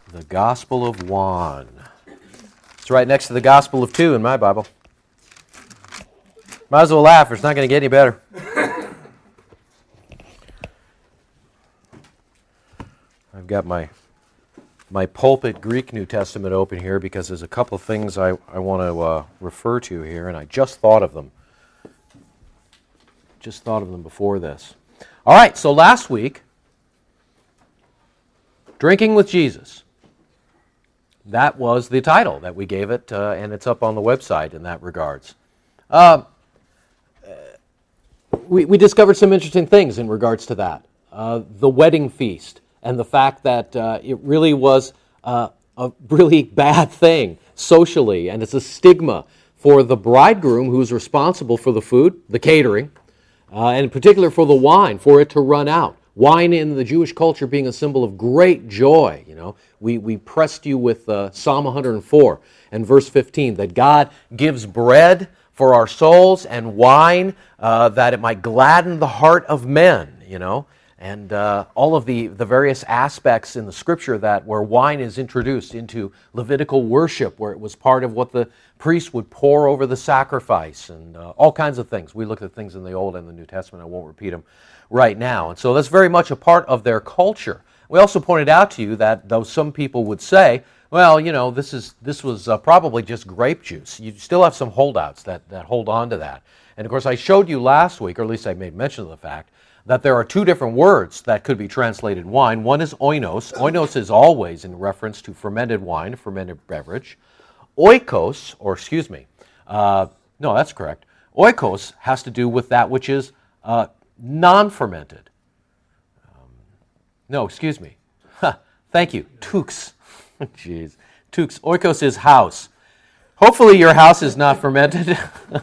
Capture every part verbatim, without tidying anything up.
The Gospel of one. It's right next to the Gospel of two in my Bible. Might as well laugh, or it's not going to get any better. I've got my my pulpit Greek New Testament open here because there's a couple of things I, I want to uh, refer to here, and I just thought of them. Just thought of them before this. All right, so last week, Drinking with Jesus. That was the title that we gave it, uh, and it's up on the website in that regards. Uh, we, we discovered some interesting things in regards to that. Uh, the wedding feast and the fact that uh, it really was uh, a really bad thing socially, and it's a stigma for the bridegroom who's responsible for the food, the catering, uh, and in particular for the wine, for it to run out. Wine in the Jewish culture being a symbol of great joy. You know, we, we pressed you with uh, Psalm one hundred four and verse fifteen, that God gives bread for our souls and wine uh, that it might gladden the heart of men, you know, and uh, all of the, the various aspects in the Scripture that where wine is introduced into Levitical worship, where it was part of what the priest would pour over the sacrifice, and uh, all kinds of things. We looked at things in the Old and the New Testament. I won't repeat them right now. And so that's very much a part of their culture. We also pointed out to you that though some people would say, well, you know, this is this was uh, probably just grape juice, you still have some holdouts that, that hold on to that. And of course I showed you last week, or at least I made mention of the fact, that there are two different words that could be translated wine. One is oinos. Oinos is always in reference to fermented wine, fermented beverage. Oikos, or excuse me, uh, no, that's correct. Oikos has to do with that which is uh, non-fermented. Um, no, excuse me. Huh, thank you. Tous. Jeez. Tous. Oikos is house. Hopefully your house is not fermented.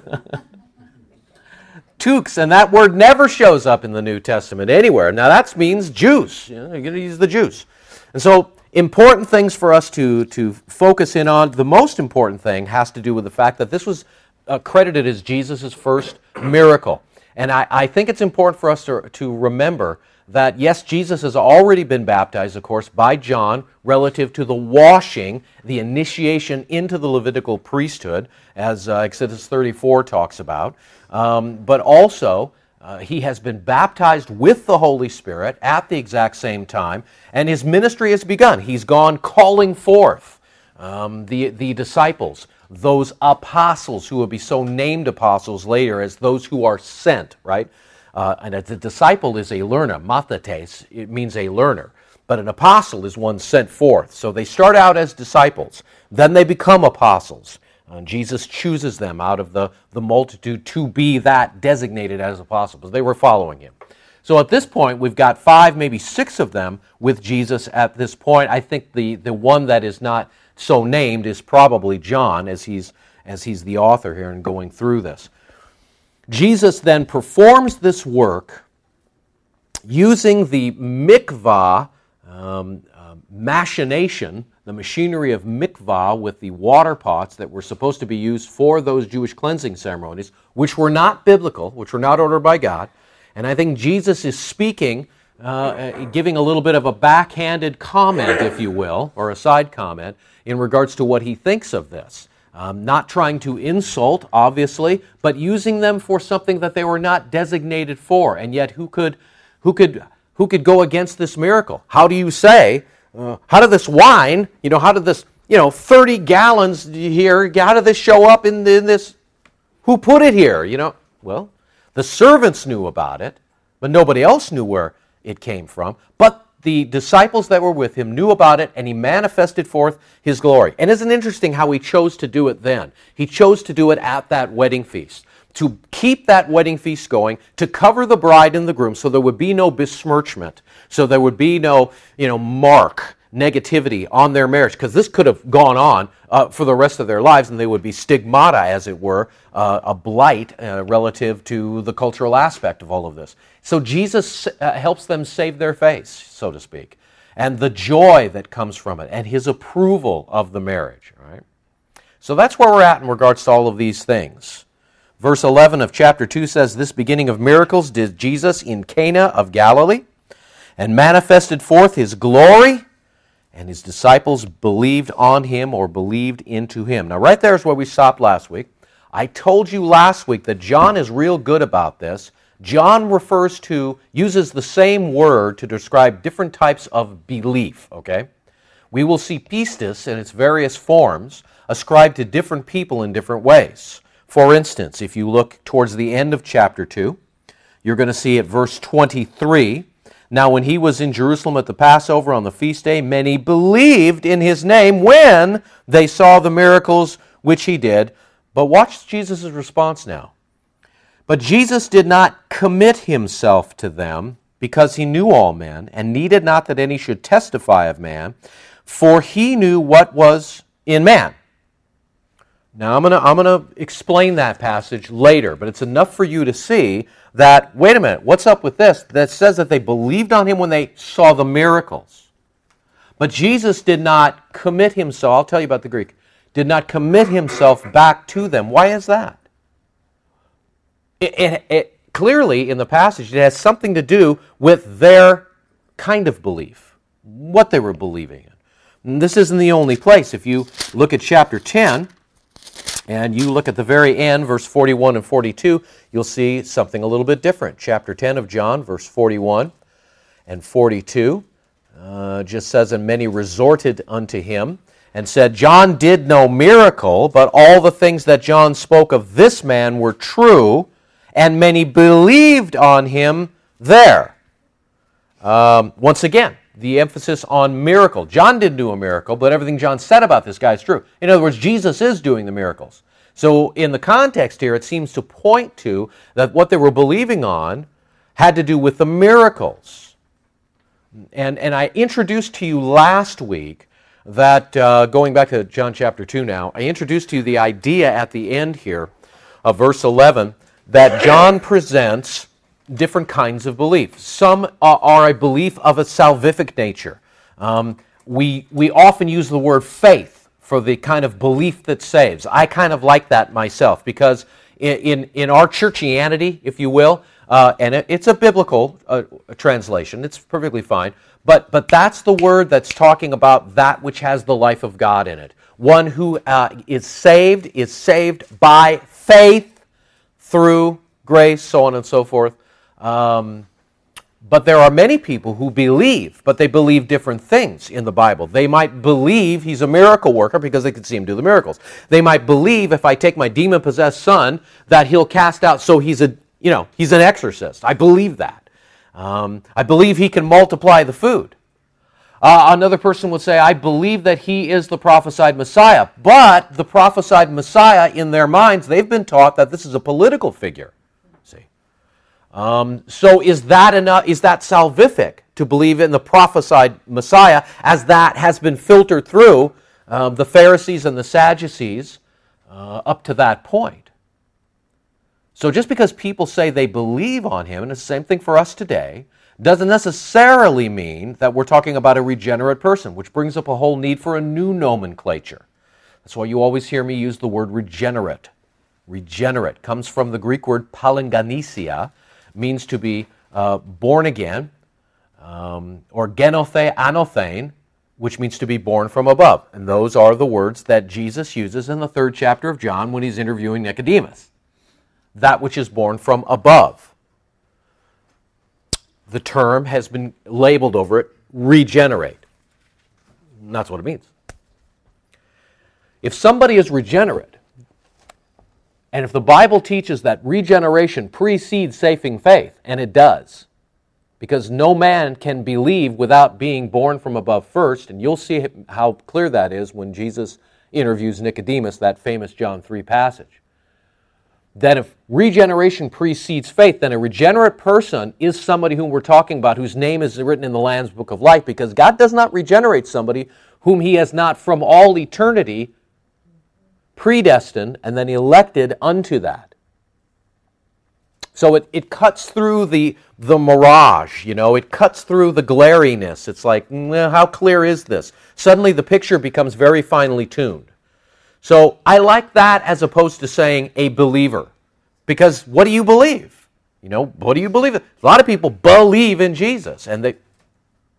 Tous, and that word never shows up in the New Testament anywhere. Now that means juice. You know, you're going to use the juice. And so important things for us to, to focus in on. The most important thing has to do with the fact that this was uh, credited as Jesus' first miracle. And I, I think it's important for us to, to remember that, yes, Jesus has already been baptized, of course, by John relative to the washing, the initiation into the Levitical priesthood, as uh, Exodus thirty-four talks about. Um, but also, uh, he has been baptized with the Holy Spirit at the exact same time, and his ministry has begun. He's gone calling forth um, the, the disciples, those apostles who will be so named apostles later as those who are sent, right? Uh, and a disciple is a learner. Mathetes, it means a learner. But an apostle is one sent forth. So they start out as disciples. Then they become apostles. And Jesus chooses them out of the, the multitude to be that designated as apostles. They were following him. So at this point, we've got five, maybe six of them with Jesus at this point. I think the, the one that is not so named is probably John, as he's, as he's the author here and going through this. Jesus then performs this work using the mikvah um, uh, machination, the machinery of mikvah with the water pots that were supposed to be used for those Jewish cleansing ceremonies, which were not biblical, which were not ordered by God. And I think Jesus is speaking, uh, giving a little bit of a backhanded comment, if you will, or a side comment, in regards to what he thinks of this. Um, not trying to insult, obviously, but using them for something that they were not designated for. And yet, who could, who could, who could go against this miracle? How do you say, uh, how did this wine, you know, how did this, you know, thirty gallons here, how did this show up in, in this? Who put it here? You know, well, the servants knew about it, but nobody else knew where it came from. But the disciples that were with him knew about it, and he manifested forth his glory. And isn't it interesting how he chose to do it then? He chose to do it at that wedding feast, to keep that wedding feast going, to cover the bride and the groom so there would be no besmirchment, so there would be no, you know, mark, negativity on their marriage, because this could have gone on uh, for the rest of their lives, and they would be stigmata, as it were, uh, a blight uh, relative to the cultural aspect of all of this. So Jesus uh, helps them save their face, so to speak, and the joy that comes from it, and his approval of the marriage. Right? So that's where we're at in regards to all of these things. Verse eleven of chapter two says, "This beginning of miracles did Jesus in Cana of Galilee, and manifested forth his glory, and his disciples believed on him or believed into him. Now, right there is where we stopped last week. I told you last week that John is real good about this. John refers to, uses the same word to describe different types of belief, okay? We will see pistis in its various forms ascribed to different people in different ways. For instance, if you look towards the end of chapter two, you're going to see at verse twenty-three, now when he was in Jerusalem at the Passover on the feast day, many believed in his name when they saw the miracles which he did. But watch Jesus' response now. But Jesus did not commit himself to them, because he knew all men, and needed not that any should testify of man, for he knew what was in man. Now, I'm going to I'm going to explain that passage later, but it's enough for you to see that, wait a minute, what's up with this? That says that they believed on him when they saw the miracles. But Jesus did not commit himself, I'll tell you about the Greek, did not commit himself back to them. Why is that? It, it, it clearly, in the passage, it has something to do with their kind of belief, what they were believing in. And this isn't the only place. If you look at chapter ten, and you look at the very end, verse forty-one and forty-two, you'll see something a little bit different. Chapter ten of John, verse forty-one and forty-two, uh, just says, and many resorted unto him, and said, John did no miracle, but all the things that John spoke of this man were true, and many believed on him there. Um, once again, the emphasis on miracle. John didn't do a miracle, but everything John said about this guy is true. In other words, Jesus is doing the miracles. So in the context here, it seems to point to that what they were believing on had to do with the miracles. And, and I introduced to you last week that, uh, going back to John chapter two now, I introduced to you the idea at the end here of verse eleven that John presents different kinds of belief. Some are, are a belief of a salvific nature. Um, we, we often use the word faith for the kind of belief that saves. I kind of like that myself because in, in, in our churchianity, if you will, uh, and it, it's a biblical uh, translation, it's perfectly fine, but, but that's the word that's talking about that which has the life of God in it. One who uh, is saved is saved by faith through grace, so on and so forth. Um, but there are many people who believe, but they believe different things in the Bible. They might believe he's a miracle worker because they could see him do the miracles. They might believe if I take my demon-possessed son that he'll cast out, so he's a, you know, he's an exorcist. I believe that. Um, I believe he can multiply the food. Uh, another person would say, I believe that he is the prophesied Messiah. But the prophesied Messiah, in their minds, they've been taught that this is a political figure. See? Um, so is that enough? Is that salvific to believe in the prophesied Messiah as that has been filtered through um, the Pharisees and the Sadducees uh, up to that point? So just because people say they believe on him, and it's the same thing for us today, doesn't necessarily mean that we're talking about a regenerate person, which brings up a whole need for a new nomenclature. That's why you always hear me use the word regenerate. Regenerate comes from the Greek word palingenesia, means to be uh, born again, um, or genothe anothane, which means to be born from above. And those are the words that Jesus uses in the third chapter of John when he's interviewing Nicodemus. That which is born from above. The term has been labeled over it, regenerate. And that's what it means. If somebody is regenerate, and if the Bible teaches that regeneration precedes saving faith, and it does, because no man can believe without being born from above first, and you'll see how clear that is when Jesus interviews Nicodemus, that famous John three passage. That if regeneration precedes faith, then a regenerate person is somebody whom we're talking about, whose name is written in the Lamb's Book of Life, because God does not regenerate somebody whom he has not from all eternity predestined and then elected unto that. So it, it cuts through the, the mirage, you know, it cuts through the glariness. It's like, well, how clear is this? Suddenly the picture becomes very finely tuned. So I like that as opposed to saying a believer. Because what do you believe? You know, what do you believe? A lot of people believe in Jesus. And they,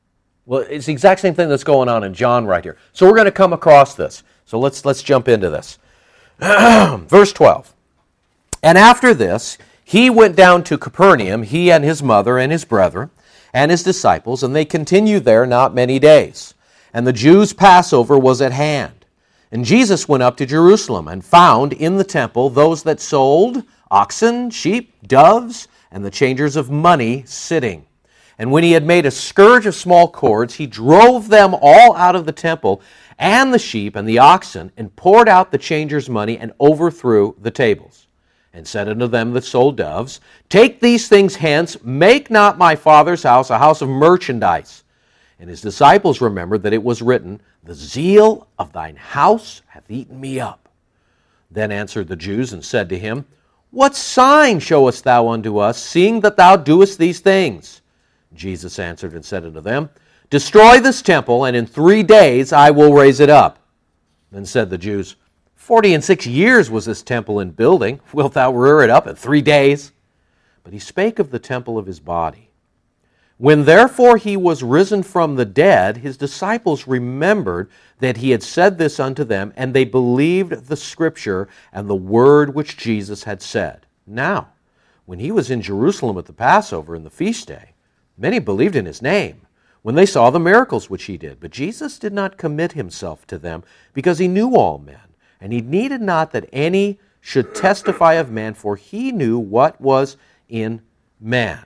Well, it's the exact same thing that's going on in John right here. So we're going to come across this. So let's let's jump into this. Verse twelve. And after this, he went down to Capernaum, he and his mother and his brethren and his disciples, and they continued there not many days. And the Jews' Passover was at hand. And Jesus went up to Jerusalem and found in the temple those that sold oxen, sheep, doves, and the changers of money sitting. And when he had made a scourge of small cords, he drove them all out of the temple, and the sheep and the oxen, and poured out the changers' money, and overthrew the tables. And said unto them that sold doves, Take these things hence, make not my Father's house a house of merchandise. And his disciples remembered that it was written, The zeal of thine house hath eaten me up. Then answered the Jews, and said to him, What sign showest thou unto us, seeing that thou doest these things? Jesus answered and said unto them, Destroy this temple, and in three days I will raise it up. Then said the Jews, Forty and six years was this temple in building. Wilt thou rear it up in three days? But he spake of the temple of his body. When therefore he was risen from the dead, his disciples remembered that he had said this unto them, and they believed the scripture and the word which Jesus had said. Now, when he was in Jerusalem at the Passover and the feast day, many believed in his name, when they saw the miracles which he did. But Jesus did not commit himself to them, because he knew all men, and he needed not that any should testify of man, for he knew what was in man.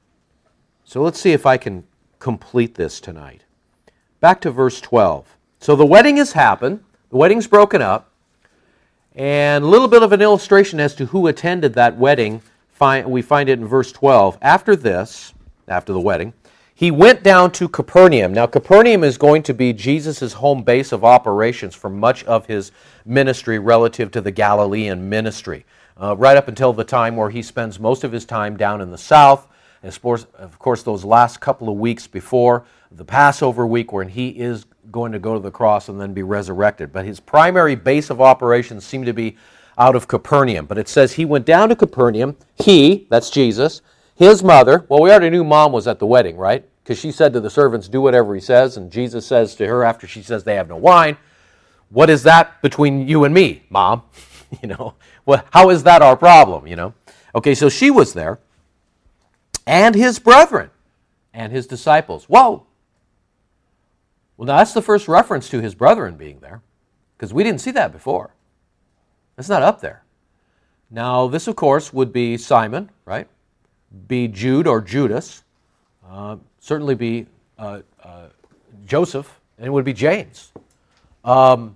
So let's see if I can complete this tonight. Back to verse twelve. So the wedding has happened, the wedding's broken up, and a little bit of an illustration as to who attended that wedding. We find it in verse twelve. After this, after the wedding, he went down to Capernaum. Now, Capernaum is going to be Jesus' home base of operations for much of his ministry relative to the Galilean ministry, uh, right up until the time where he spends most of his time down in the south. And of course, those last couple of weeks before the Passover week, when he is going to go to the cross and then be resurrected. But his primary base of operations seem to be out of Capernaum. But it says he went down to Capernaum, he, that's Jesus, his mother, well, we already knew mom was at the wedding, right? Because she said to the servants, do whatever he says, and Jesus says to her after she says they have no wine, what is that between you and me, Mom? you know, well, how is that our problem, you know? Okay, so she was there, and his brethren, and his disciples. Whoa! Well, now that's the first reference to his brethren being there, because we didn't see that before. That's not up there. Now, this, of course, would be Simon, right? Be Jude or Judas, uh, certainly be uh, uh, Joseph, and it would be James. Um,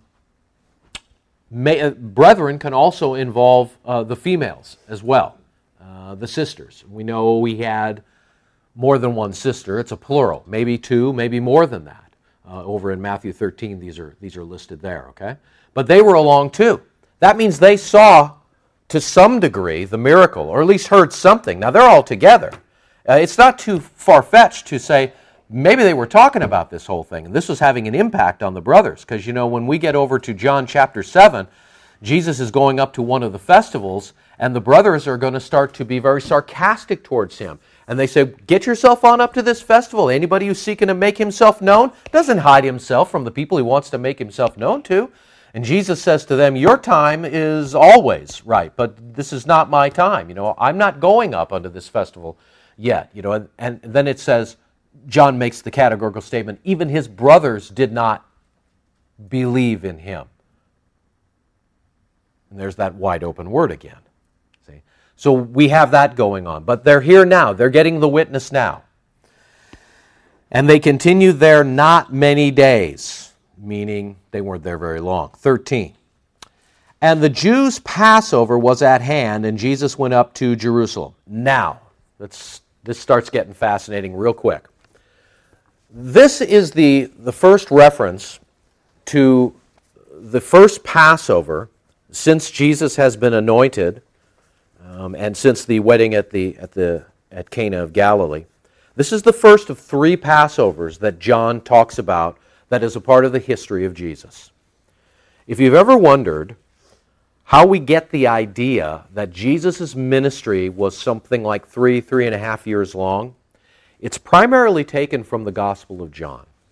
may, uh, brethren can also involve uh, the females as well, uh, the sisters. We know we had more than one sister. It's a plural, maybe two, maybe more than that. Uh, over in Matthew thirteen, these are these are listed there, okay? But they were along too. That means they saw, to some degree, the miracle, or at least heard something. Now, they're all together. Uh, it's not too far-fetched to say maybe they were talking about this whole thing, and this was having an impact on the brothers, because, you know, when we get over to John chapter seven, Jesus is going up to one of the festivals, and the brothers are going to start to be very sarcastic towards him. And they say, get yourself on up to this festival. Anybody who's seeking to make himself known doesn't hide himself from the people he wants to make himself known to. And Jesus says to them, your time is always right, but this is not my time. You know, I'm not going up unto this festival yet. You know, and, and then it says, John makes the categorical statement, even his brothers did not believe in him. And there's that wide open word again. See? So we have that going on. But they're here now. They're getting the witness now. And they continued there not many days, meaning they weren't there very long. thirteen. And the Jews' Passover was at hand, and Jesus went up to Jerusalem. Now, let's, this starts getting fascinating real quick. This is the, the first reference to the first Passover since Jesus has been anointed, um, and since the wedding at the at the at Cana of Galilee. This is the first of three Passovers that John talks about that is a part of the history of Jesus. If you've ever wondered how we get the idea that Jesus' ministry was something like three, three and a half years long, it's primarily taken from the Gospel of John.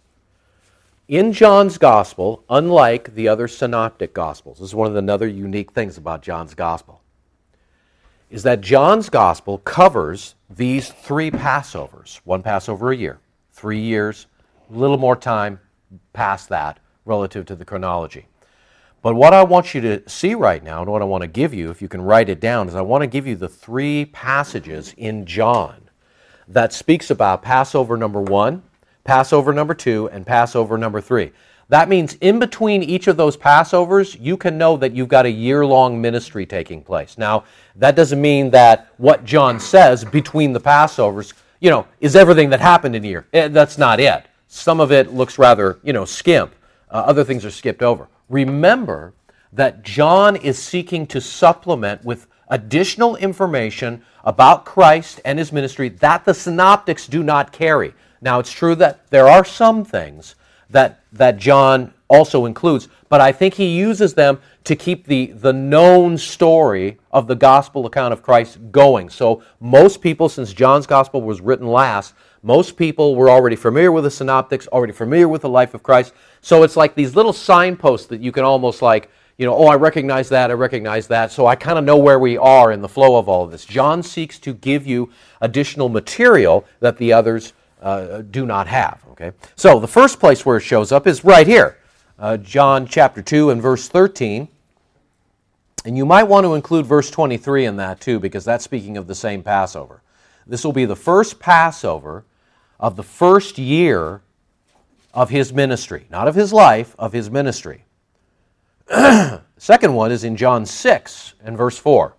In John's Gospel, unlike the other synoptic Gospels, this is one of the other unique things about John's Gospel, is that John's Gospel covers these three Passovers, one Passover a year, three years, a little more time past that relative to the chronology. But what I want you to see right now, and what I want to give you, if you can write it down, is I want to give you the three passages in John that speaks about Passover number one, Passover number two, and Passover number three. That means in between each of those Passovers, you can know that you've got a year-long ministry taking place. Now, that doesn't mean that what John says between the Passovers, you know, is everything that happened in a year. That's not it. Some of it looks rather, you know, skimp. Uh, other things are skipped over. Remember that John is seeking to supplement with additional information about Christ and his ministry that the synoptics do not carry. Now, it's true that there are some things that, that John also includes, but I think he uses them to keep the, the known story of the gospel account of Christ going. So most people, since John's gospel was written last, most people were already familiar with the synoptics, already familiar with the life of Christ. So it's like these little signposts that you can almost like, you know, oh, I recognize that, I recognize that, so I kind of know where we are in the flow of all of this. John seeks to give you additional material that the others uh, do not have, okay? So the first place where it shows up is right here, uh, John chapter two and verse thirteen. And you might want to include verse twenty-three in that too, because that's speaking of the same Passover. This will be the first Passover of the first year of his ministry, not of his life, of his ministry. Second one is in John six and verse four.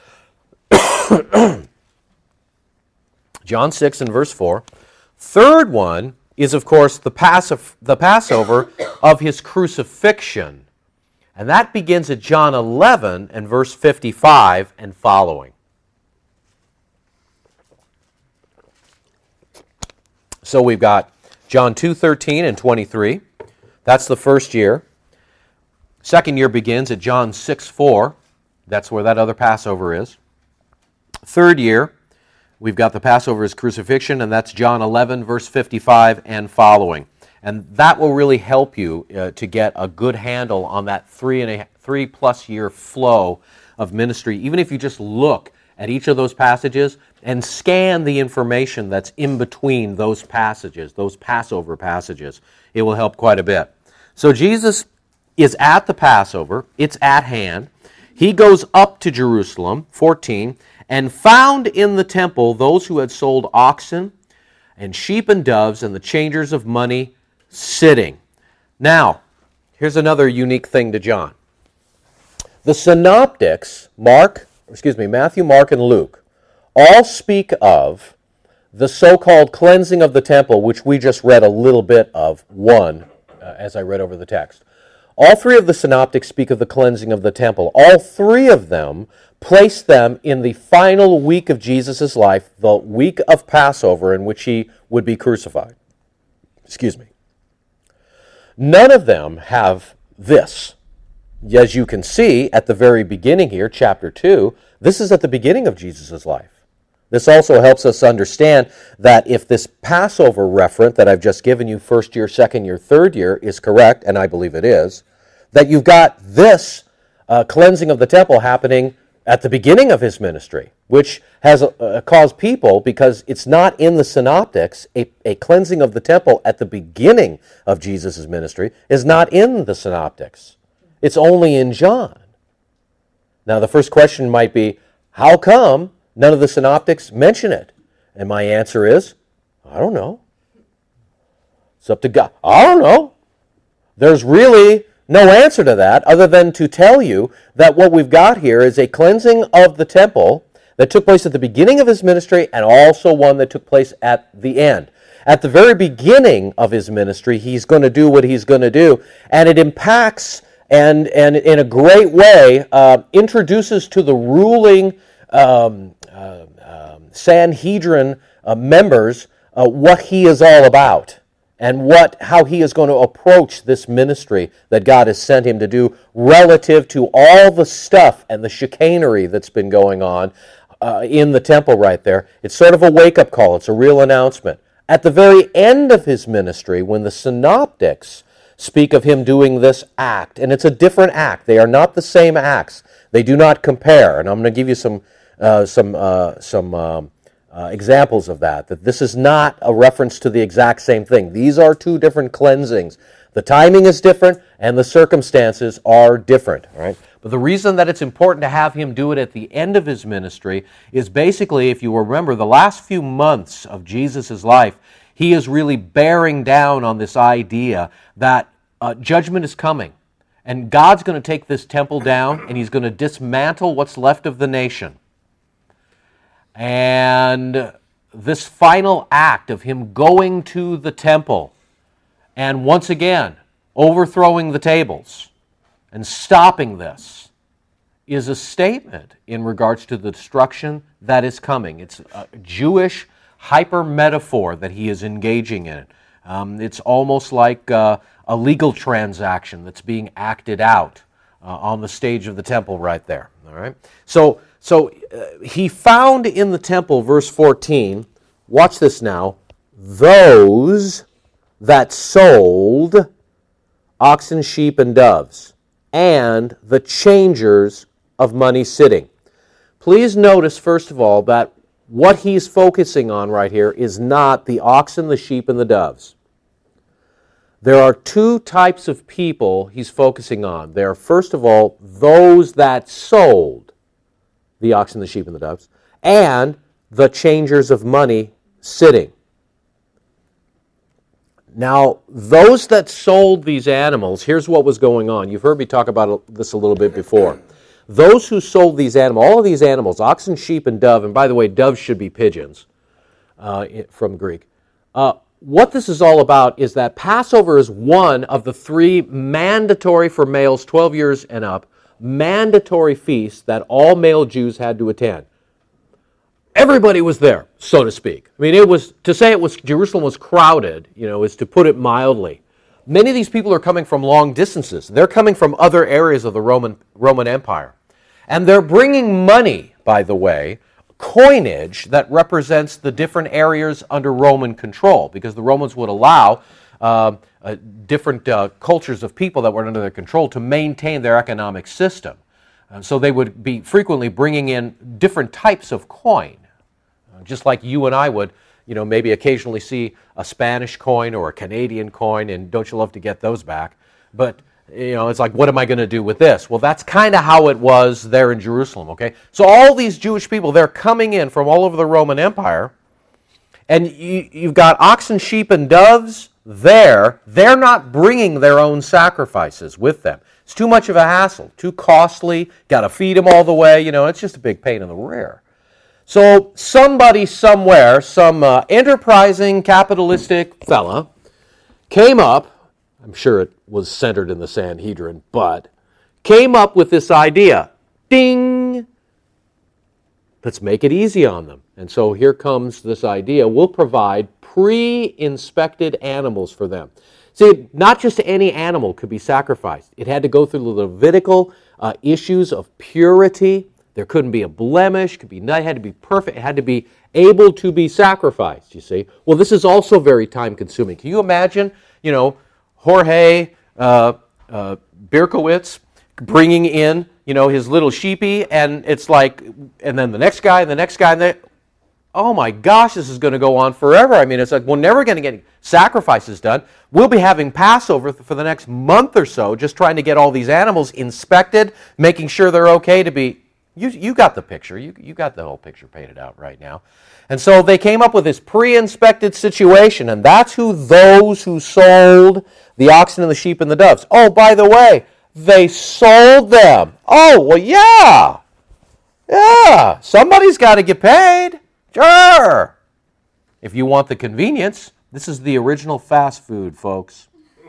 John six and verse four. Third one is, of course, the, Pass- the Passover of his crucifixion. And that begins at John eleven and verse fifty-five and following. So we've got John two thirteen and twenty-three. That's the first year. Second year begins at John six four. That's where that other Passover is. Third year, we've got the Passover as crucifixion, and that's John eleven, verse fifty-five and following. And that will really help you uh, to get a good handle on that three and a three plus year flow of ministry. Even if you just look at each of those passages and scan the information that's in between those passages, those Passover passages, it will help quite a bit. So Jesus is at the Passover. It's at hand. He goes up to Jerusalem, fourteen, and found in the temple those who had sold oxen and sheep and doves and the changers of money sitting. Now, here's another unique thing to John. The synoptics, Mark, excuse me, Matthew, Mark, and Luke, all speak of the so-called cleansing of the temple, which we just read a little bit of, one, uh, as I read over the text. All three of the synoptics speak of the cleansing of the temple. All three of them place them in the final week of Jesus' life, the week of Passover in which he would be crucified. Excuse me. None of them have this. As you can see at the very beginning here, chapter two, this is at the beginning of Jesus' life. This also helps us understand that if this Passover referent that I've just given you, first year, second year, third year, is correct, and I believe it is, that you've got this uh, cleansing of the temple happening at the beginning of his ministry, which has uh, caused people, because it's not in the synoptics, a, a cleansing of the temple at the beginning of Jesus' ministry is not in the synoptics. It's only in John. Now, the first question might be, how come none of the synoptics mention it? And my answer is, I don't know. It's up to God. I don't know. There's really no answer to that other than to tell you that what we've got here is a cleansing of the temple that took place at the beginning of his ministry and also one that took place at the end. At the very beginning of his ministry, he's going to do what he's going to do, and it impacts and, and in a great way uh, introduces to the ruling um, uh, um, Sanhedrin uh, members uh, what he is all about. And what, how he is going to approach this ministry that God has sent him to do relative to all the stuff and the chicanery that's been going on uh, in the temple right there. It's sort of a wake-up call. It's a real announcement. At the very end of his ministry, when the synoptics speak of him doing this act. And it's a different act. They are not the same acts. They do not compare. And I'm going to give you some uh, some uh, some um, uh, examples of that. That this is not a reference to the exact same thing. These are two different cleansings. The timing is different, and the circumstances are different. All right. But the reason that it's important to have him do it at the end of his ministry is basically, if you remember, the last few months of Jesus' life, he is really bearing down on this idea that uh, judgment is coming. And God's going to take this temple down, and he's going to dismantle what's left of the nation. And this final act of him going to the temple and once again overthrowing the tables and stopping this is a statement in regards to the destruction that is coming. It's a Jewish hyper-metaphor that he is engaging in. Um, it's almost like uh, a legal transaction that's being acted out uh, on the stage of the temple right there. All right. So, so uh, he found in the temple, verse fourteen, watch this now, those that sold oxen, sheep, and doves, and the changers of money sitting. Please notice, first of all, that what he's focusing on right here is not the oxen, the sheep, and the doves. There are two types of people he's focusing on. There are, first of all, those that sold the oxen, the sheep, and the doves, and the changers of money sitting. Now, those that sold these animals, here's what was going on. You've heard me talk about this a little bit before. Those who sold these animals, all of these animals, oxen, sheep, and dove, and by the way, doves should be pigeons uh, from Greek. Uh, what this is all about is that Passover is one of the three mandatory for males twelve years and up, mandatory feasts that all male Jews had to attend. Everybody was there, so to speak. I mean, it was, to say it was, Jerusalem was crowded, you know, is to put it mildly. Many of these people are coming from long distances. They're coming from other areas of the Roman, Roman Empire. And they're bringing money, by the way, coinage that represents the different areas under Roman control, because the Romans would allow uh, uh, different uh, cultures of people that were under their control to maintain their economic system. And so they would be frequently bringing in different types of coin, uh, just like you and I would, you know, maybe occasionally see a Spanish coin or a Canadian coin, and don't you love to get those back? But, you know, it's like, what am I going to do with this? Well, that's kind of how it was there in Jerusalem, okay? So all these Jewish people, they're coming in from all over the Roman Empire, and you, you've got oxen, sheep, and doves there. They're not bringing their own sacrifices with them. It's too much of a hassle, too costly, got to feed them all the way, you know, it's just a big pain in the rear. So somebody somewhere, some uh, enterprising capitalistic fella, came up, I'm sure it was centered in the Sanhedrin, but came up with this idea. Ding! Let's make it easy on them. And so here comes this idea. We'll provide pre-inspected animals for them. See, not just any animal could be sacrificed. It had to go through the Levitical uh, issues of purity. There couldn't be a blemish. Could be, it had to be perfect. It had to be able to be sacrificed, you see. Well, this is also very time-consuming. Can you imagine, you know, Jorge uh, uh, Birkowitz bringing in, you know, his little sheepy, and it's like, and then the next guy, and the next guy, and the, oh my gosh, this is going to go on forever. I mean, it's like, we're never going to get sacrifices done. We'll be having Passover for the next month or so, just trying to get all these animals inspected, making sure they're okay to be, you you got the picture. You, you got the whole picture painted out right now. And so they came up with this pre-inspected situation, and that's who those who sold the oxen and the sheep and the doves. Oh, by the way, they sold them. Oh, well, yeah. Yeah, somebody's got to get paid. Sure. If you want the convenience, this is the original fast food, folks.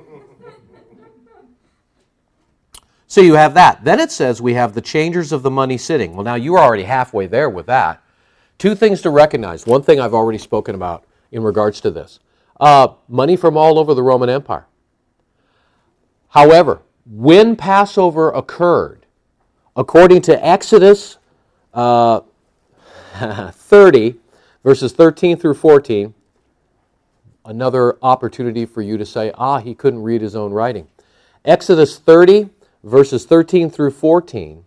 So you have that. Then it says we have the changers of the money sitting. Well, now you're already halfway there with that. Two things to recognize. One thing I've already spoken about in regards to this. Uh, money from all over the Roman Empire. However, when Passover occurred, according to Exodus uh, thirty, verses thirteen through fourteen, another opportunity for you to say, ah, he couldn't read his own writing. Exodus thirty, verses thirteen through fourteen,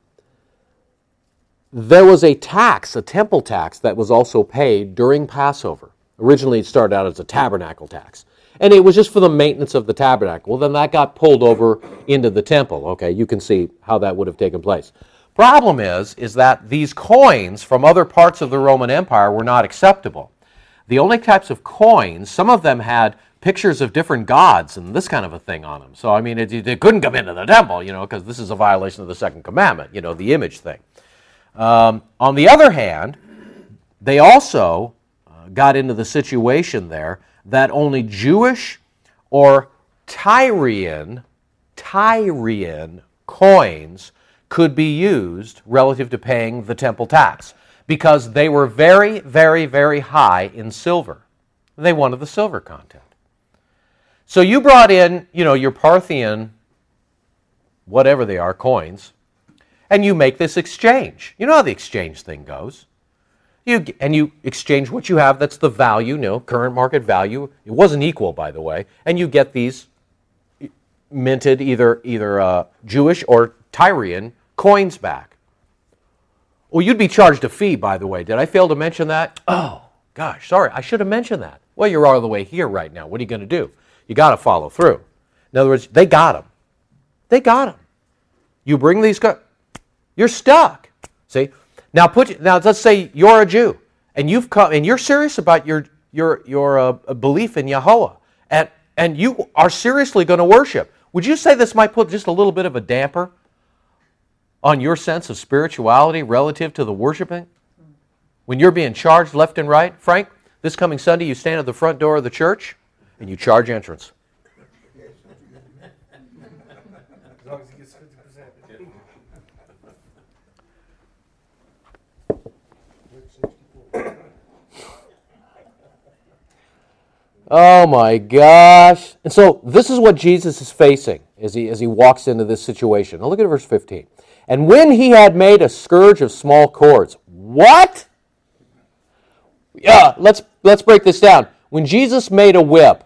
there was a tax, a temple tax, that was also paid during Passover. Originally, it started out as a tabernacle tax. And it was just for the maintenance of the tabernacle. Well, then that got pulled over into the temple. Okay, you can see how that would have taken place. Problem is, is that these coins from other parts of the Roman Empire were not acceptable. The only types of coins, some of them had pictures of different gods and this kind of a thing on them. So, I mean, it, it couldn't come into the temple, you know, because this is a violation of the second commandment, you know, the image thing. Um, on the other hand, they also uh, got into the situation there that only Jewish or Tyrian, Tyrian coins could be used relative to paying the temple tax because they were very, very, very high in silver. They wanted the silver content. So you brought in, you know, your Parthian, whatever they are, coins, and you make this exchange. You know how the exchange thing goes. You, and you exchange what you have that's the value, you know, current market value. It wasn't equal, by the way. And you get these minted either, either uh, Jewish or Tyrian coins back. Well, you'd be charged a fee, by the way. Did I fail to mention that? Oh, gosh, sorry. I should have mentioned that. Well, you're all the way here right now. What are you going to do? You got to follow through. In other words, they got them. They got them. You bring these guys, you're stuck. See? Now, put now. Let's say you're a Jew, and you've come, and you're serious about your your your uh, belief in Yahweh, and and you are seriously going to worship. Would you say this might put just a little bit of a damper on your sense of spirituality relative to the worshiping? When you're being charged left and right, Frank, this coming Sunday, you stand at the front door of the church, and you charge entrance. As long as he gets fifty percent. Oh my gosh. And so this is what Jesus is facing as he, as he walks into this situation. Now look at verse fifteen. And when he had made a scourge of small cords. What? Yeah, let's, let's break this down. When Jesus made a whip,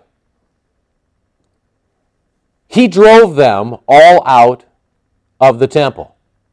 he drove them all out of the temple,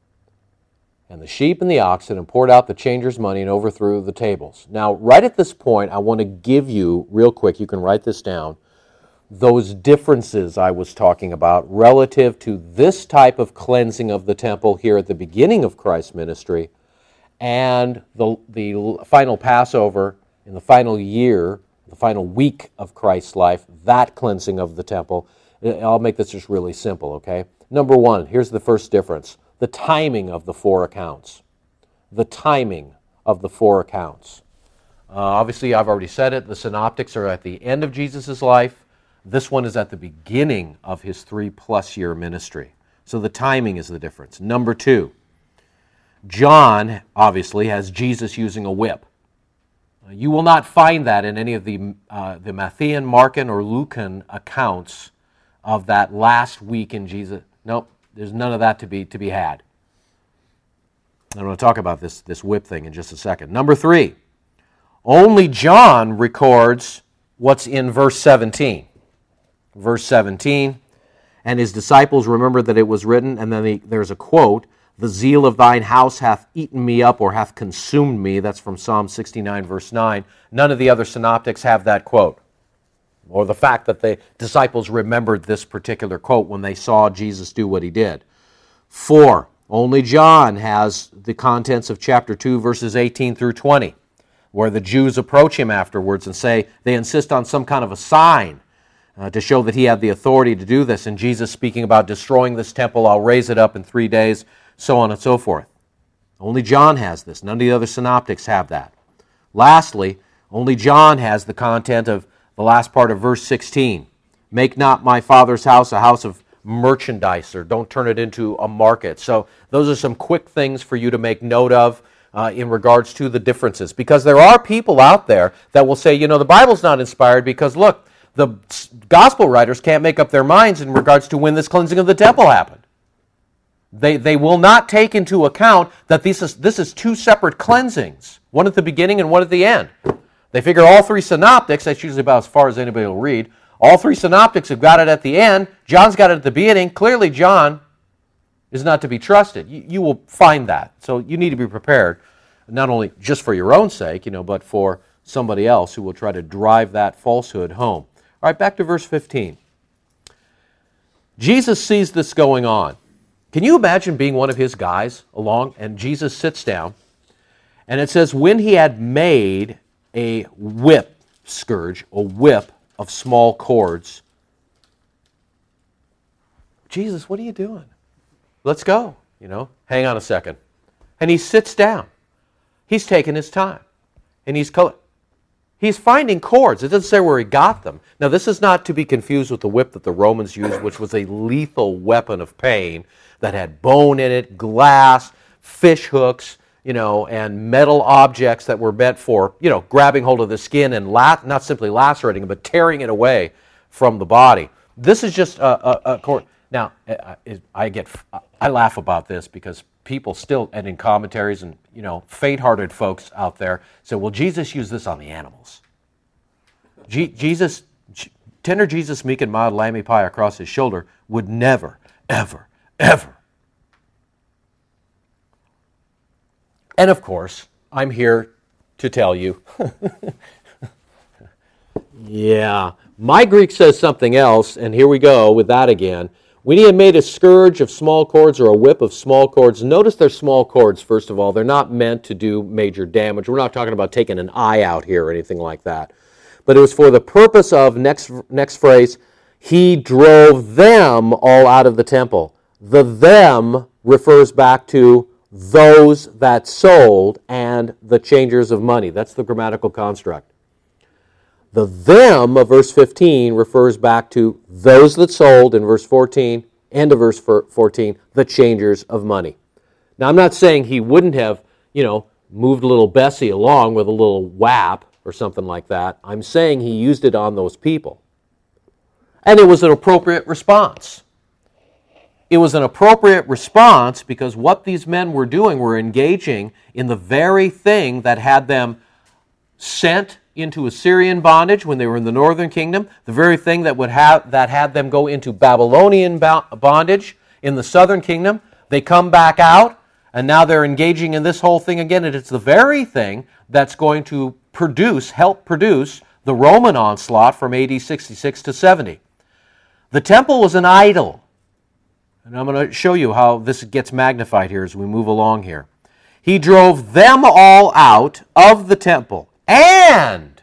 and the sheep and the oxen, and poured out the changers' money and overthrew the tables. Now, right at this point, I want to give you, real quick, you can write this down, those differences I was talking about relative to this type of cleansing of the temple here at the beginning of Christ's ministry and the, the final Passover in the final year, the final week of Christ's life, that cleansing of the temple. I'll make this just really simple, okay? Number one, here's the first difference. The timing of the four accounts. The timing of the four accounts. Uh, obviously, I've already said it. The synoptics are at the end of Jesus' life. This one is at the beginning of his three-plus year ministry. So the timing is the difference. Number two, John, obviously, has Jesus using a whip. Uh, you will not find that in any of the, uh, the Matthean, Markan, or Lucan accounts of that last week in Jesus. Nope. There's none of that to be to be had. I'm going to talk about this, this whip thing in just a second. Number three, only John records what's in verse seventeen. Verse seventeen, and his disciples remembered that it was written, and then the, there's a quote, the zeal of thine house hath eaten me up, or hath consumed me. That's from Psalm sixty-nine, verse nine. None of the other synoptics have that quote, or the fact that the disciples remembered this particular quote when they saw Jesus do what he did. Four, only John has the contents of chapter two, verses eighteen through twenty, where the Jews approach him afterwards and say, they insist on some kind of a sign uh, to show that he had the authority to do this, and Jesus speaking about destroying this temple, I'll raise it up in three days, so on and so forth. Only John has this. None of the other synoptics have that. Lastly, only John has the content of the last part of verse sixteen. Make not my Father's house a house of merchandise, or don't turn it into a market. So those are some quick things for you to make note of uh, in regards to the differences. Because there are people out there that will say, you know, the Bible's not inspired because, look, the gospel writers can't make up their minds in regards to when this cleansing of the temple happened. They, they will not take into account that this is, this is two separate cleansings, one at the beginning and one at the end. They figure all three synoptics, that's usually about as far as anybody will read, all three synoptics have got it at the end. John's got it at the beginning. Clearly, John is not to be trusted. You, you will find that. So you need to be prepared, not only just for your own sake, you know, but for somebody else who will try to drive that falsehood home. All right, back to verse fifteen. Jesus sees this going on. Can you imagine being one of his guys along, and Jesus sits down, and it says, when he had made a whip scourge, a whip of small cords. Jesus, what are you doing? Let's go, you know. Hang on a second. And he sits down. He's taking his time. And he's co- he's finding cords. It doesn't say where he got them. Now, this is not to be confused with the whip that the Romans used, which was a lethal weapon of pain that had bone in it, glass, fish hooks, you know, and metal objects that were meant for, you know, grabbing hold of the skin and la- not simply lacerating it, but tearing it away from the body. This is just a, a, a cord. Now, I, I get, I laugh about this because people still, and in commentaries and, you know, faint-hearted folks out there say, well, Jesus used this on the animals. G- Jesus, tender Jesus, meek and mild, lammy pie across his shoulder, would never, ever, ever. And of course, I'm here to tell you, yeah, my Greek says something else, and here we go with that again. When he had made a scourge of small cords or a whip of small cords, notice they're small cords, first of all. They're not meant to do major damage. We're not talking about taking an eye out here or anything like that. But it was for the purpose of, next, next phrase, he drove them all out of the temple. The them refers back to those that sold and the changers of money. That's the grammatical construct. The them of verse fifteen refers back to those that sold in verse fourteen, end of verse fourteen, the changers of money. Now, I'm not saying he wouldn't have, you know, moved little Bessie along with a little whap or something like that. I'm saying he used it on those people. And it was an appropriate response. It was an appropriate response because what these men were doing were engaging in the very thing that had them sent into Assyrian bondage when they were in the northern kingdom, the very thing that would have that had them go into Babylonian bondage in the southern kingdom. They come back out, and now they're engaging in this whole thing again, and it's the very thing that's going to produce, help produce the Roman onslaught from A D sixty-six to seventy. The temple was an idol. And I'm going to show you how this gets magnified here as we move along here. He drove them all out of the temple and,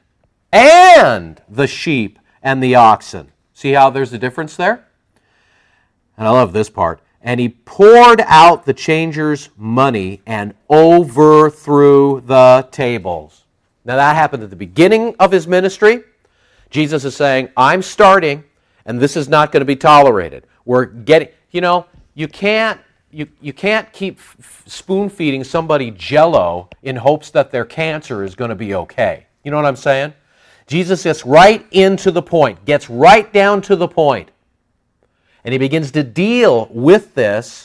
and the sheep and the oxen. See how there's a difference there? And I love this part. And he poured out the changers' money and overthrew the tables. Now that happened at the beginning of his ministry. Jesus is saying, I'm starting, and this is not going to be tolerated. We're getting... You know, you can't you, you can't keep f- spoon-feeding somebody Jell-O in hopes that their cancer is going to be okay. You know what I'm saying? Jesus gets right into the point, gets right down to the point. And he begins to deal with this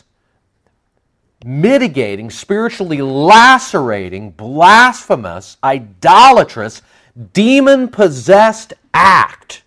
mitigating, spiritually lacerating, blasphemous, idolatrous, demon-possessed act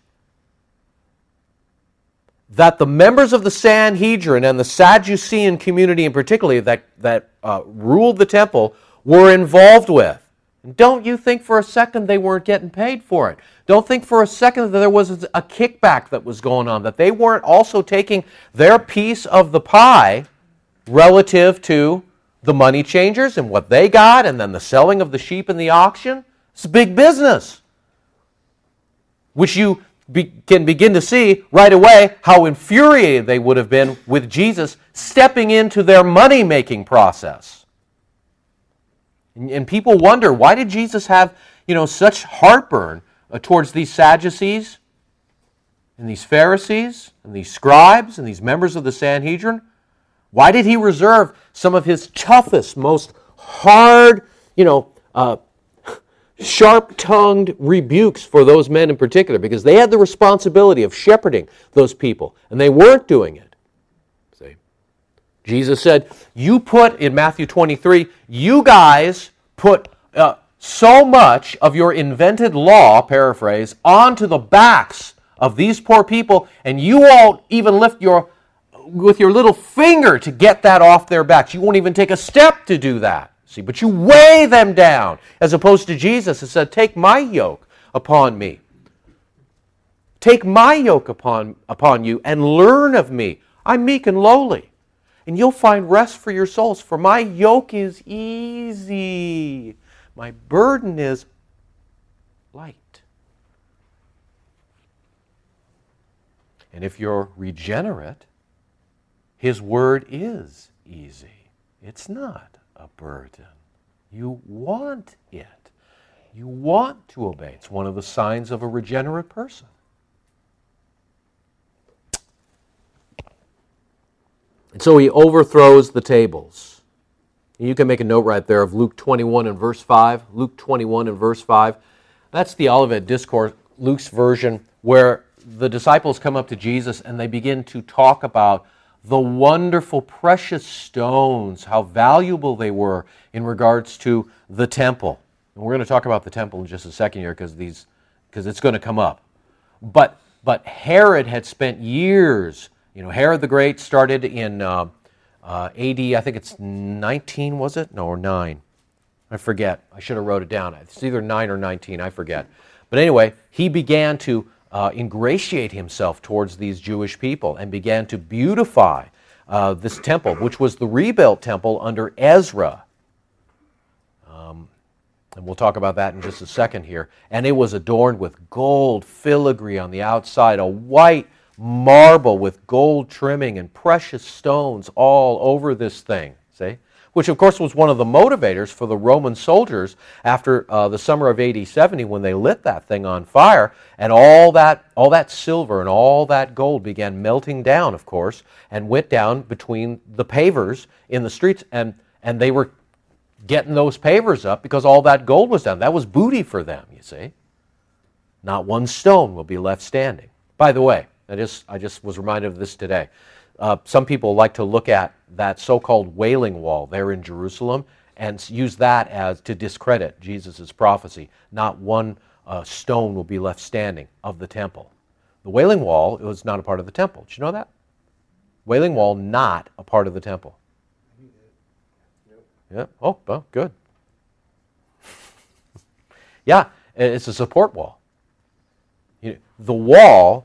that the members of the Sanhedrin and the Sadducean community in particular that, that uh, ruled the temple were involved with. And don't you think for a second they weren't getting paid for it. Don't think for a second that there was a kickback that was going on, that they weren't also taking their piece of the pie relative to the money changers and what they got, and then the selling of the sheep in the auction. It's big business, which you be, can begin to see right away how infuriated they would have been with Jesus stepping into their money-making process. And, and people wonder, why did Jesus have, you know, such heartburn uh, towards these Sadducees and these Pharisees and these scribes and these members of the Sanhedrin? Why did he reserve some of his toughest, most hard, you know, uh, sharp-tongued rebukes for those men in particular? Because they had the responsibility of shepherding those people, and they weren't doing it. See? Jesus said, you put, in Matthew twenty-three, you guys put uh, so much of your invented law, paraphrase, onto the backs of these poor people, and you won't even lift your, with your little finger to get that off their backs. You won't even take a step to do that. See, but you weigh them down, as opposed to Jesus who said, take my yoke upon me. Take my yoke upon, upon you and learn of me. I'm meek and lowly, and you'll find rest for your souls, for my yoke is easy. My burden is light. And if you're regenerate, His word is easy. It's not a burden. You want it. You want to obey. It's one of the signs of a regenerate person. And so He overthrows the tables. And you can make a note right there of Luke twenty-one and verse five. Luke twenty-one and verse five. That's the Olivet Discourse, Luke's version, where the disciples come up to Jesus and they begin to talk about the wonderful precious stones, how valuable they were in regards to the temple. And we're going to talk about the temple in just a second here because these because it's going to come up. But but Herod had spent years, you know, Herod the Great started in uh, uh, A D, I think it's nineteen, was it? No, or nine. I forget. I should have wrote it down. It's either nine or nineteen, I forget. But anyway, he began to Uh, ingratiate himself towards these Jewish people and began to beautify uh, this temple, which was the rebuilt temple under Ezra. Um, and we'll talk about that in just a second here. And it was adorned with gold filigree on the outside, a white marble with gold trimming and precious stones all over this thing. See? Which, of course, was one of the motivators for the Roman soldiers after uh, the summer of A D seventy when they lit that thing on fire, and all that, all that silver and all that gold began melting down, of course, and went down between the pavers in the streets, and, and they were getting those pavers up because all that gold was down. That was booty for them, you see. Not one stone will be left standing. By the way, I just, I just was reminded of this today. Uh, some people like to look at that so-called Wailing Wall there in Jerusalem and use that as to discredit Jesus' prophecy. Not one uh, stone will be left standing of the temple. The Wailing Wall was not a part of the temple. Did you know that? Wailing Wall, not a part of the temple. Yeah. Oh, well, good. Yeah, it's a support wall. You know, the wall,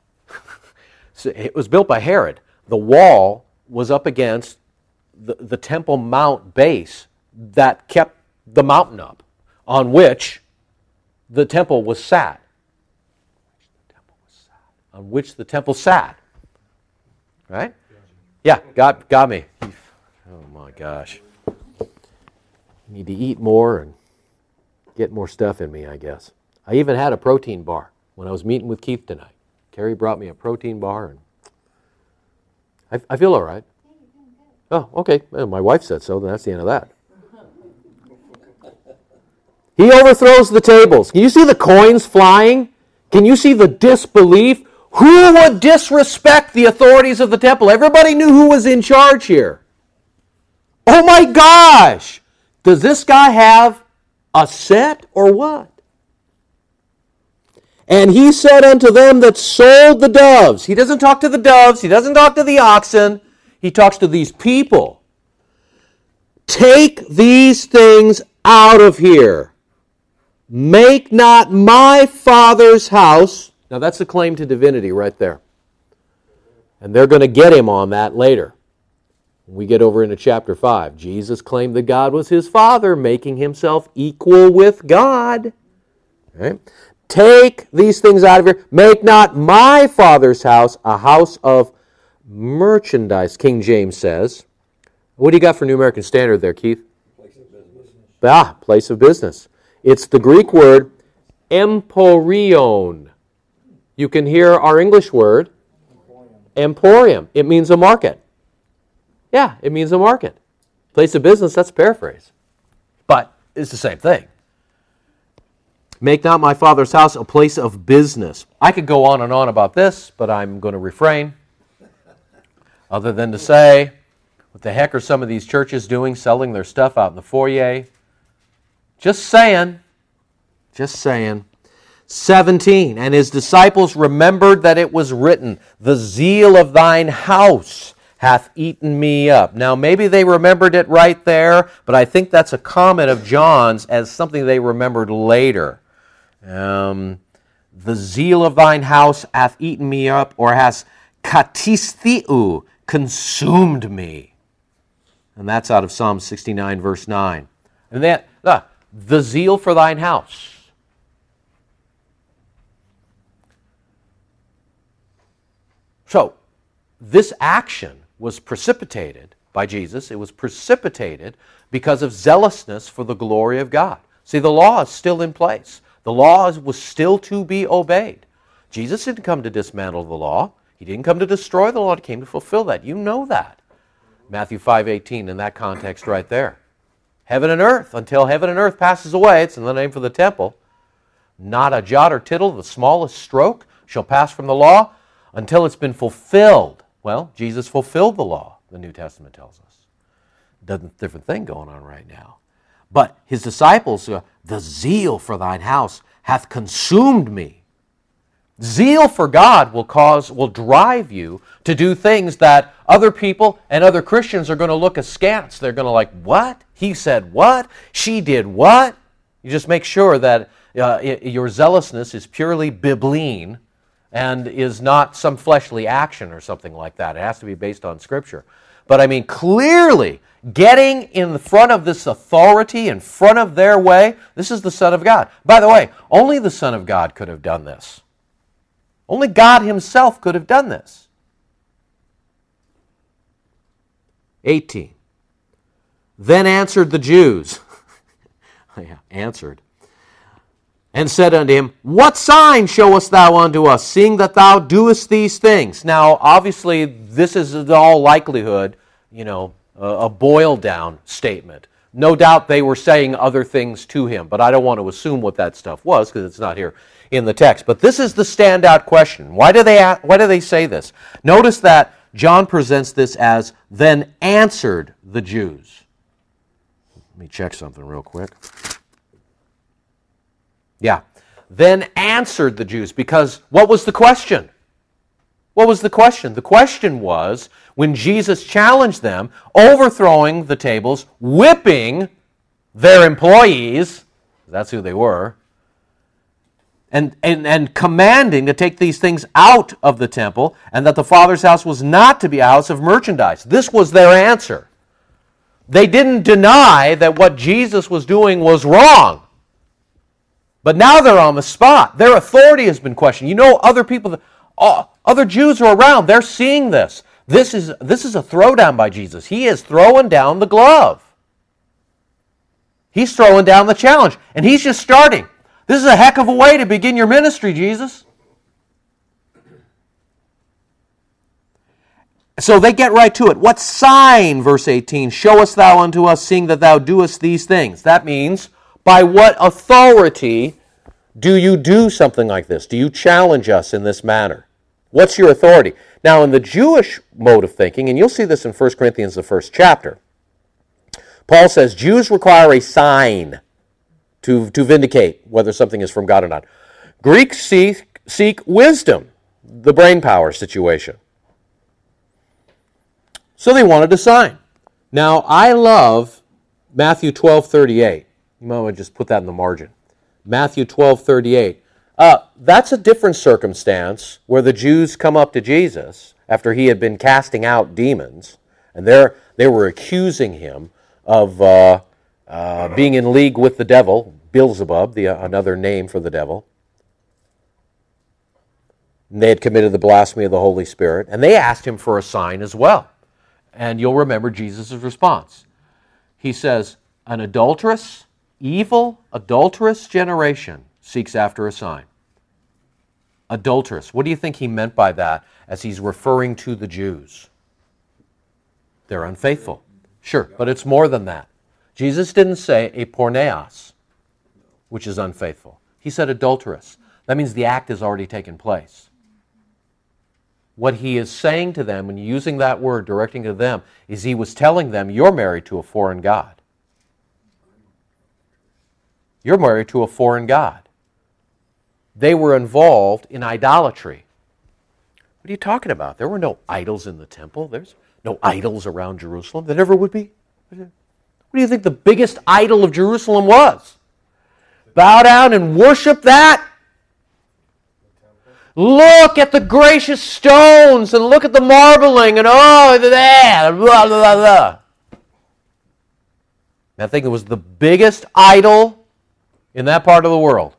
it was built by Herod. The wall was up against the, the Temple Mount base that kept the mountain up, on which the temple was sat. On which the temple sat. Right? Yeah, got, got me. Oh my gosh. Need to eat more and get more stuff in me, I guess. I even had a protein bar when I was meeting with Keith tonight. Carrie brought me a protein bar, and I, I feel all right. Oh, okay. Well, my wife said so, then that's the end of that. He overthrows the tables. Can you see the coins flying? Can you see the disbelief? Who would disrespect the authorities of the temple? Everybody knew who was in charge here. Oh my gosh! Does this guy have a set or what? And he said unto them that sold the doves. He doesn't talk to the doves. He doesn't talk to the oxen. He talks to these people. Take these things out of here. Make not my Father's house. Now that's a claim to divinity right there. And they're going to get him on that later. When we get over into chapter five, Jesus claimed that God was his Father, making himself equal with God. Right? Take these things out of here. Make not my Father's house a house of merchandise, King James says. What do you got for New American Standard there, Keith? Place of business. Ah, place of business. It's the Greek word emporion. You can hear our English word emporium. emporium. It means a market. Yeah, it means a market. Place of business, that's a paraphrase. But it's the same thing. Make not my Father's house a place of business. I could go on and on about this, but I'm going to refrain. Other than to say, what the heck are some of these churches doing, selling their stuff out in the foyer? Just saying. Just saying. seventeen, and his disciples remembered that it was written, the zeal of thine house hath eaten me up. Now, maybe they remembered it right there, but I think that's a comment of John's as something they remembered later. Um, the zeal of thine house hath eaten me up, or has katistheu, consumed me. And that's out of Psalm sixty-nine, verse nine. And that, ah, the zeal for thine house. So, this action was precipitated by Jesus. It was precipitated because of zealousness for the glory of God. See, the law is still in place. The law was still to be obeyed. Jesus didn't come to dismantle the law. He didn't come to destroy the law. He came to fulfill that. You know that. Matthew five eighteen in that context right there. Heaven and earth, until heaven and earth passes away, it's in the name for the temple, not a jot or tittle, the smallest stroke, shall pass from the law until it's been fulfilled. Well, Jesus fulfilled the law, the New Testament tells us. Doesn't different thing going on right now. But his disciples, uh, the zeal for thine house hath consumed me. Zeal for God will cause, will drive you to do things that other people and other Christians are going to look askance. They're going to like, what? He said what? She did what? You just make sure that uh, your zealousness is purely bibline and is not some fleshly action or something like that. It has to be based on Scripture. But I mean, clearly, getting in the front of this authority, in front of their way, this is the Son of God. By the way, only the Son of God could have done this. Only God himself could have done this. eighteen. Then answered the Jews. yeah, answered. And said unto him, what sign showest thou unto us, seeing that thou doest these things? Now, obviously, this is in all likelihood, you know, a, a boiled down statement. No doubt they were saying other things to him, but I don't want to assume what that stuff was because it's not here in the text. But this is the standout question. Why do they, why do they say this? Notice that John presents this as, then answered the Jews. Let me check something real quick. Yeah. Then answered the Jews, because what was the question? What was the question? The question was, when Jesus challenged them, overthrowing the tables, whipping their employees, that's who they were, and, and, and commanding to take these things out of the temple, and that the Father's house was not to be a house of merchandise. This was their answer. They didn't deny that what Jesus was doing was wrong. But now they're on the spot. Their authority has been questioned. You know, other people, uh, other Jews are around. They're seeing this. This is, this is a throwdown by Jesus. He is throwing down the glove. He's throwing down the challenge. And he's just starting. This is a heck of a way to begin your ministry, Jesus. So they get right to it. What sign, verse eighteen, showest thou unto us, seeing that thou doest these things? That means, by what authority do you do something like this? Do you challenge us in this manner? What's your authority? Now, in the Jewish mode of thinking, and you'll see this in First Corinthians, the first chapter, Paul says Jews require a sign to, to vindicate whether something is from God or not. Greeks seek, seek wisdom, the brain power situation. So they wanted a sign. Now, I love Matthew twelve thirty-eight. You might want to just put that in the margin. Matthew twelve thirty-eight. Uh, that's a different circumstance where the Jews come up to Jesus after he had been casting out demons, and they were accusing him of uh, uh, being in league with the devil, Beelzebub, the, uh, another name for the devil. And they had committed the blasphemy of the Holy Spirit, and they asked him for a sign as well. And you'll remember Jesus' response. He says, an adulterous, evil, adulterous generation seeks after a sign. Adulterous. What do you think he meant by that as he's referring to the Jews? They're unfaithful. Sure, but it's more than that. Jesus didn't say a porneos, which is unfaithful. He said adulterous. That means the act has already taken place. What he is saying to them, when using that word, directing to them, is he was telling them, you're married to a foreign god. You're married to a foreign god. They were involved in idolatry. What are you talking about? There were no idols in the temple. There's no idols around Jerusalem. There never would be. What do you think the biggest idol of Jerusalem was? Bow down and worship that? Look at the gracious stones and look at the marbling and oh, that, blah, blah, blah. I think it was the biggest idol in that part of the world.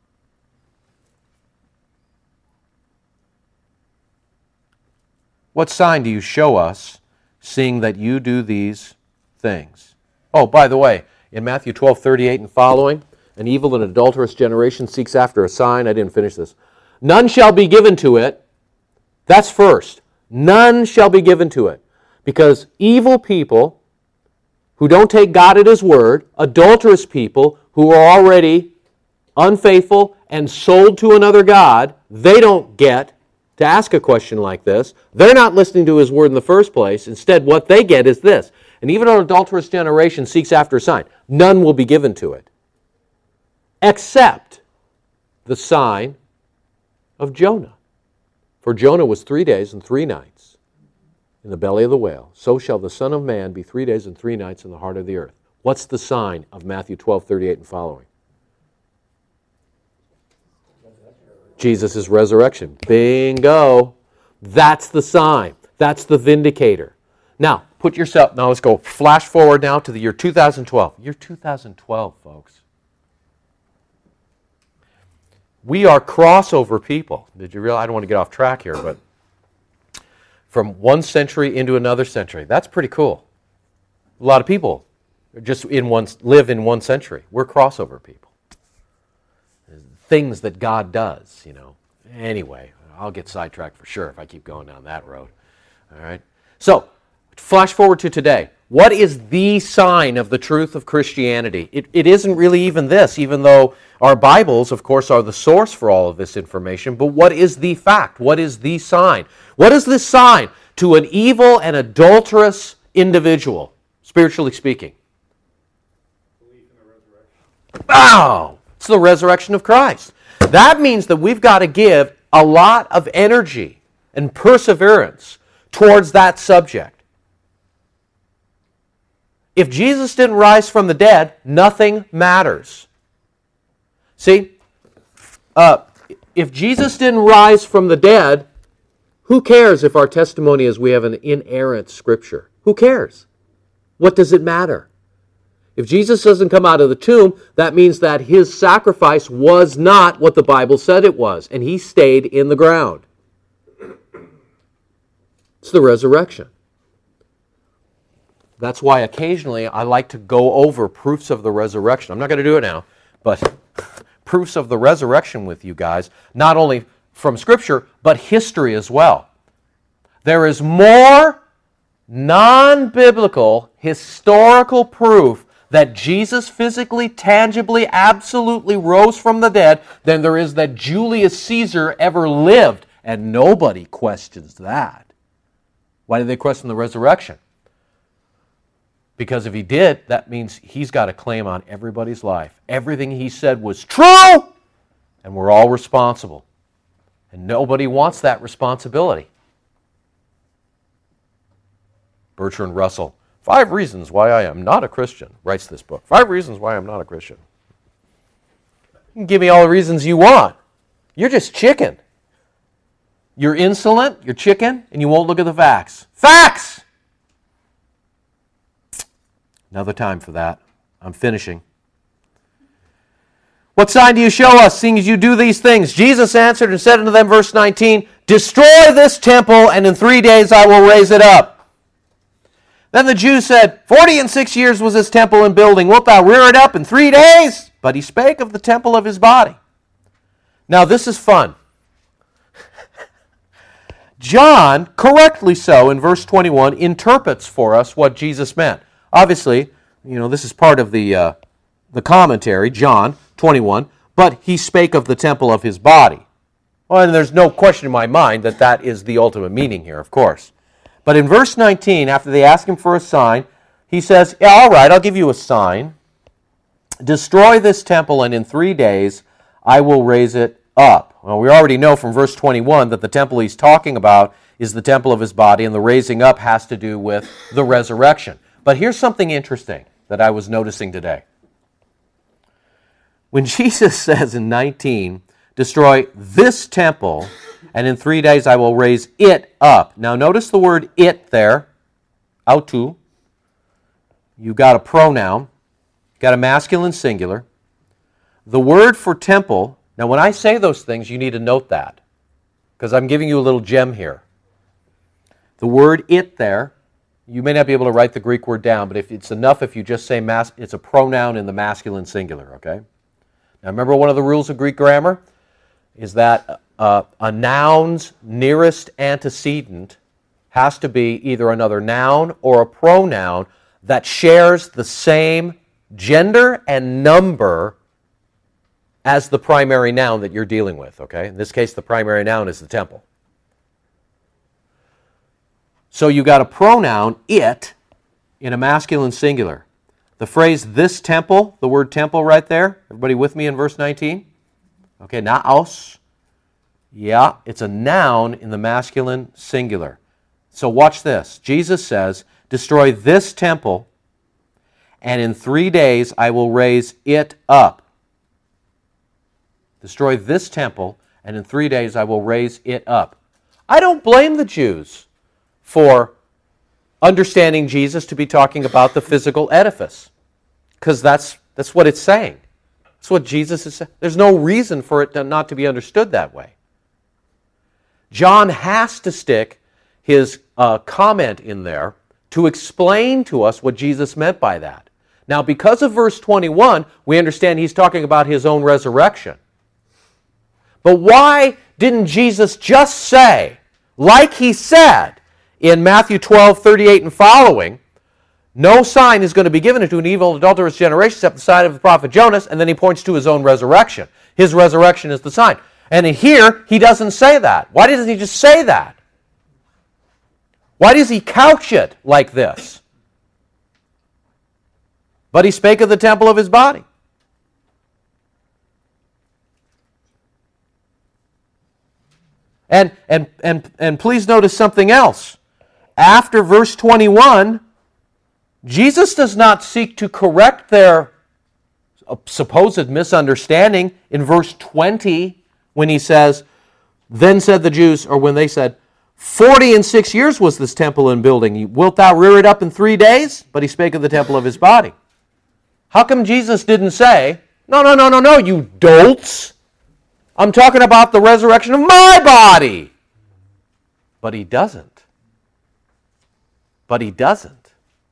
What sign do you show us, seeing that you do these things? Oh, by the way, in Matthew twelve thirty-eight and following, an evil and adulterous generation seeks after a sign. I didn't finish this. None shall be given to it. That's first. None shall be given to it. Because evil people who don't take God at His word, adulterous people who are already unfaithful and sold to another god, they don't get to ask a question like this. They're not listening to His word in the first place. Instead, what they get is this. And even an adulterous generation seeks after a sign. None will be given to it. Except the sign of Jonah. For Jonah was three days and three nights in the belly of the whale. So shall the Son of Man be three days and three nights in the heart of the earth. What's the sign of Matthew twelve thirty-eight and following? Jesus' resurrection. Bingo. That's the sign. That's the vindicator. Now, put yourself, now let's go flash forward now to the year two thousand twelve. Year two thousand twelve, folks. We are crossover people. Did you realize? I don't want to get off track here, but from one century into another century. That's pretty cool. A lot of people just in one live in one century. We're crossover people. Things that God does, you know. Anyway, I'll get sidetracked for sure if I keep going down that road. All right. So, flash forward to today. What is the sign of the truth of Christianity? It, it isn't really even this, even though our Bibles, of course, are the source for all of this information. But what is the fact? What is the sign? What is this sign to an evil and adulterous individual, spiritually speaking? Belief in the resurrection. Oh, it's the resurrection of Christ. That means that we've got to give a lot of energy and perseverance towards that subject. If Jesus didn't rise from the dead, nothing matters. See, uh, if Jesus didn't rise from the dead, who cares if our testimony is we have an inerrant Scripture? Who cares? What does it matter? If Jesus doesn't come out of the tomb, that means that His sacrifice was not what the Bible said it was, and He stayed in the ground. It's the resurrection. That's why occasionally I like to go over proofs of the resurrection. I'm not going to do it now, but proofs of the resurrection with you guys, not only from Scripture, but history as well. There is more non-biblical, historical proof that Jesus physically, tangibly, absolutely rose from the dead than there is that Julius Caesar ever lived, and nobody questions that. Why do they question the resurrection? Because if he did, that means he's got a claim on everybody's life. Everything he said was true, and we're all responsible. And nobody wants that responsibility. Bertrand Russell, Five Reasons Why I Am Not a Christian, writes this book. Five Reasons Why I'm Not a Christian. You can give me all the reasons you want. You're just chicken. You're insolent, you're chicken, and you won't look at the facts. Facts! Another time for that. I'm finishing. What sign do you show us, seeing as you do these things? Jesus answered and said unto them, verse nineteen, Destroy this temple, and in three days I will raise it up. Then the Jews said, Forty and six years was this temple in building. Wilt thou rear it up in three days? But he spake of the temple of his body. Now this is fun. John, correctly so, in verse twenty-one, interprets for us what Jesus meant. Obviously, you know, this is part of the uh, the commentary, John twenty-one, but he spake of the temple of his body. Well, and there's no question in my mind that that is the ultimate meaning here, of course. But in verse nineteen, after they ask him for a sign, he says, yeah, all right, I'll give you a sign. destroy this temple, and in three days I will raise it up. Well, we already know from verse twenty-one that the temple he's talking about is the temple of his body, and the raising up has to do with the resurrection. But here's something interesting that I was noticing today. When Jesus says in nineteen, destroy this temple, and in three days I will raise it up. Now notice the word it there, autu. You got a pronoun, got a masculine singular. The word for temple, now when I say those things, you need to note that, because I'm giving you a little gem here. The word it there, you may not be able to write the Greek word down, but if it's enough if you just say mas- it's a pronoun in the masculine singular, okay? Now remember, one of the rules of Greek grammar is that uh, a noun's nearest antecedent has to be either another noun or a pronoun that shares the same gender and number as the primary noun that you're dealing with, okay? In this case, the primary noun is the temple. So you got a pronoun, it, in a masculine singular. The phrase this temple, the word temple right there, everybody with me in verse nineteen? Okay, naos. Yeah, it's a noun in the masculine singular. So watch this. Jesus says, destroy this temple, and in three days I will raise it up. Destroy this temple, and in three days I will raise it up. I don't blame the Jews for understanding Jesus to be talking about the physical edifice, because that's that's what it's saying. That's what Jesus is saying. There's no reason for it to not to be understood that way. John has to stick his uh, comment in there to explain to us what Jesus meant by that. Now, because of verse twenty-one, we understand he's talking about his own resurrection. But why didn't Jesus just say, like he said in Matthew twelve, thirty-eight and following, no sign is going to be given to an evil, adulterous generation except the sign of the prophet Jonas, and then he points to his own resurrection. His resurrection is the sign. And here, he doesn't say that. Why doesn't he just say that? Why does he couch it like this? But he spake of the temple of his body. And, and, and, and please notice something else. After verse twenty-one, Jesus does not seek to correct their supposed misunderstanding in verse twenty when he says, then said the Jews, or when they said, forty and six years was this temple in building. Wilt thou rear it up in three days? But he spake of the temple of his body. How come Jesus didn't say, no, no, no, no, no, you dolts. I'm talking about the resurrection of my body. But he doesn't. But he doesn't.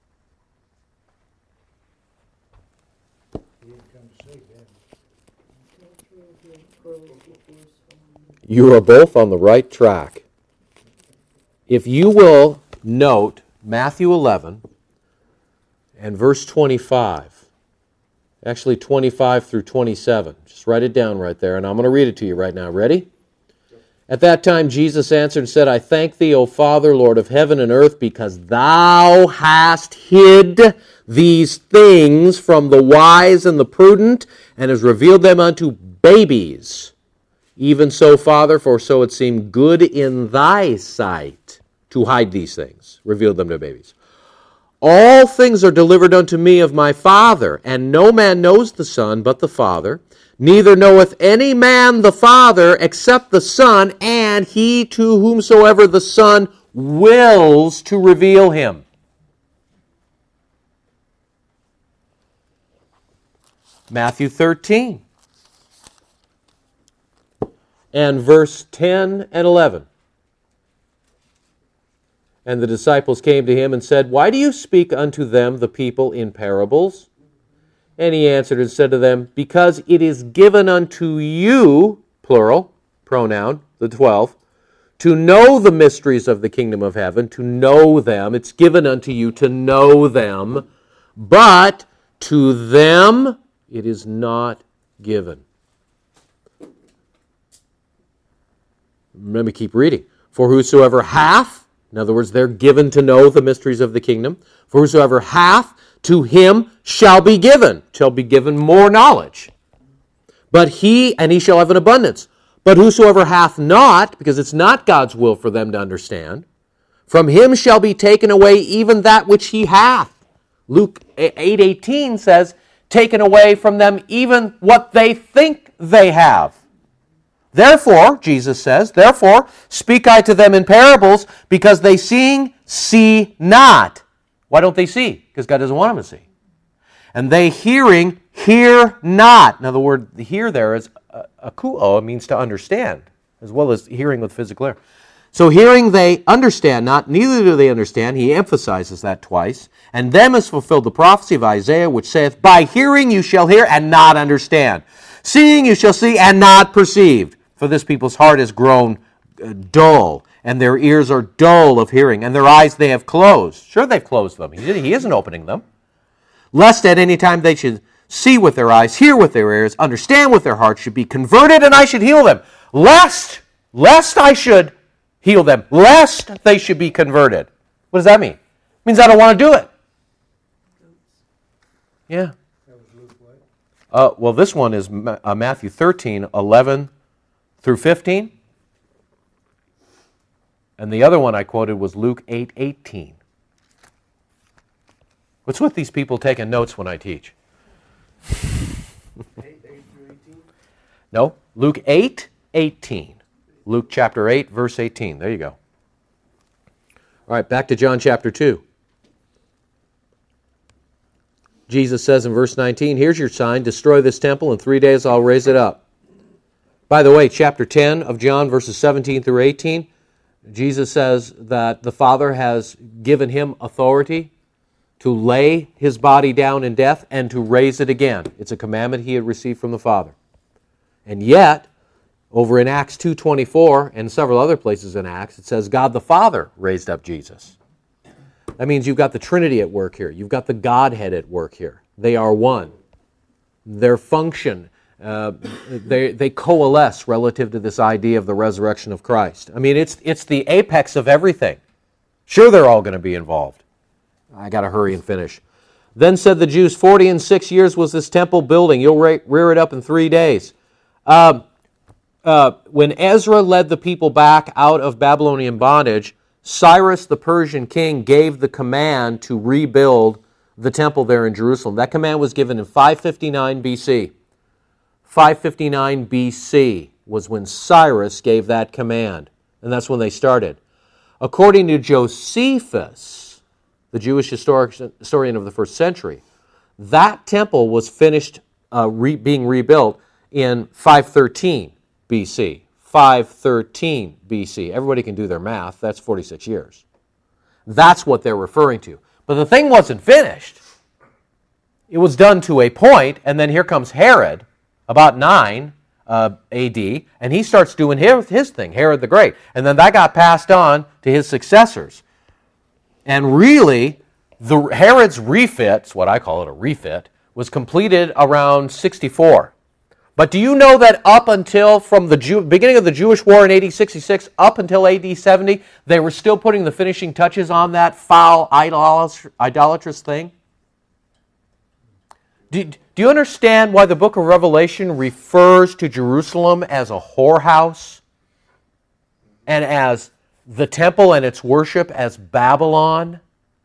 You are both on the right track. If you will note Matthew eleven and verse twenty-five, actually twenty-five through twenty-seven. Just write it down right there, and I'm going to read it to you right now. Ready? At that time Jesus answered and said, I thank thee, O Father, Lord of heaven and earth, because thou hast hid these things from the wise and the prudent, and hast revealed them unto babies. Even so, Father, for so it seemed good in thy sight to hide these things, reveal them to babies. All things are delivered unto me of my Father, and no man knows the Son but the Father, neither knoweth any man the Father except the Son, and he to whomsoever the Son wills to reveal him. Matthew thirteen and verse ten and eleven. And the disciples came to him and said, why do you speak unto them, the people, in parables? And he answered and said to them, because it is given unto you, plural, pronoun, the twelve, to know the mysteries of the kingdom of heaven, to know them. It's given unto you to know them, but to them it is not given. Let me keep reading. For whosoever hath, in other words, they're given to know the mysteries of the kingdom. For whosoever hath, to him shall be given, shall be given more knowledge. But he, and he shall have an abundance. But whosoever hath not, because it's not God's will for them to understand, from him shall be taken away even that which he hath. Luke eight eighteen says, taken away from them even what they think they have. Therefore, Jesus says, therefore speak I to them in parables, because they seeing see not. Why don't they see? Because God doesn't want them to see. And they hearing hear not. Now the word hear there is akuo. It means to understand, as well as hearing with physical ear. So hearing they understand not, neither do they understand. He emphasizes that twice. And them is fulfilled the prophecy of Isaiah, which saith, by hearing you shall hear and not understand. Seeing you shall see and not perceive. For this people's heart is grown dull, and their ears are dull of hearing, and their eyes they have closed. Sure, they've closed them. He isn't opening them. Lest at any time they should see with their eyes, hear with their ears, understand with their hearts, should be converted, and I should heal them. Lest, lest I should heal them, lest they should be converted. What does that mean? It means I don't want to do it. Yeah. Uh, well, this one is uh, Matthew thirteen, eleven through fifteen. And the other one I quoted was Luke eight, eighteen. What's with these people taking notes when I teach? eight, eight through eighteen? No, Luke eight, eighteen. Luke chapter eight, verse eighteen. There you go. All right, back to John chapter two. Jesus says in verse nineteen, here's your sign, destroy this temple, in three days I'll raise it up. By the way, chapter ten of John, verses seventeen through eighteen, Jesus says that the Father has given him authority to lay his body down in death and to raise it again. It's a commandment he had received from the Father. And yet, over in Acts two twenty-four and several other places in Acts, it says God the Father raised up Jesus. That means you've got the Trinity at work here. You've got the Godhead at work here. They are one. Their function, uh, they, they coalesce relative to this idea of the resurrection of Christ. I mean, it's, it's the apex of everything. Sure, they're all going to be involved. I got to hurry and finish. Then said the Jews, forty and six years was this temple building. You'll rear it up in three days. Uh, uh, when Ezra led the people back out of Babylonian bondage, Cyrus, the Persian king, gave the command to rebuild the temple there in Jerusalem. That command was given in five fifty-nine B C. five fifty-nine B C was when Cyrus gave that command, and that's when they started. According to Josephus, the Jewish historic, historian of the first century, that temple was finished uh, re, being rebuilt in five thirteen B C. five thirteen B C. Everybody can do their math. That's forty-six years. That's what they're referring to. But the thing wasn't finished. It was done to a point, and then here comes Herod, about nine uh, A D, and he starts doing his, his thing, Herod the Great. And then that got passed on to his successors. And really, the Herod's refit, what I call it a refit, was completed around sixty-four. But do you know that up until from the Jew, beginning of the Jewish War in A D sixty-six, up until A D seventy, they were still putting the finishing touches on that foul idolatrous, idolatrous thing? Do, do you understand why the book of Revelation refers to Jerusalem as a whorehouse and as the temple and its worship as Babylon?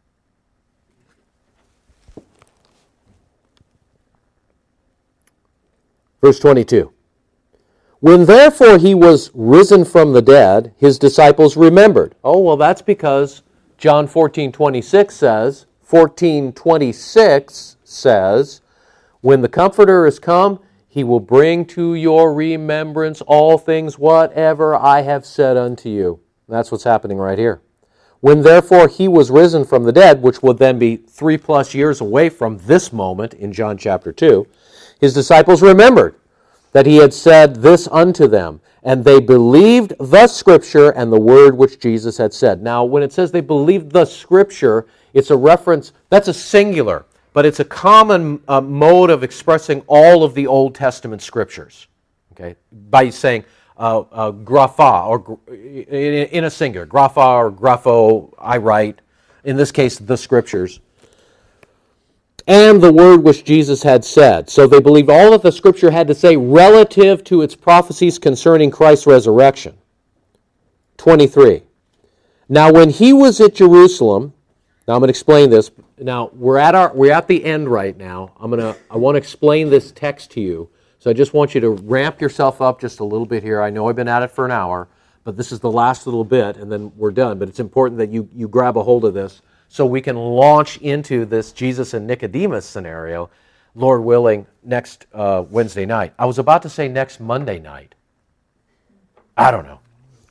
Verse twenty-two. When therefore he was risen from the dead, his disciples remembered. Oh, well, that's because John fourteen twenty-six says, fourteen twenty-six says, when the Comforter is come, he will bring to your remembrance all things whatever I have said unto you. That's what's happening right here. When therefore he was risen from the dead, which would then be three plus years away from this moment in John chapter two, his disciples remembered that he had said this unto them, and they believed the Scripture and the word which Jesus had said. Now, when it says they believed the Scripture, it's a reference, that's a singular, but it's a common uh, mode of expressing all of the Old Testament Scriptures, okay, by saying uh, uh, grapha, or in, in a singular, grapha or grapho, I write, in this case, the Scriptures. and the word which Jesus had said. So they believed all that the Scripture had to say relative to its prophecies concerning Christ's resurrection. twenty-three. Now when he was at Jerusalem, now I'm going to explain this. Now we're at our we're at the end right now. I'm going to I want to explain this text to you. So I just want you to ramp yourself up just a little bit here. I know I've been at it for an hour, but this is the last little bit, and then we're done. But it's important that you, you grab a hold of this so we can launch into this Jesus and Nicodemus scenario, Lord willing, next uh, Wednesday night. I was about to say next Monday night. I don't know.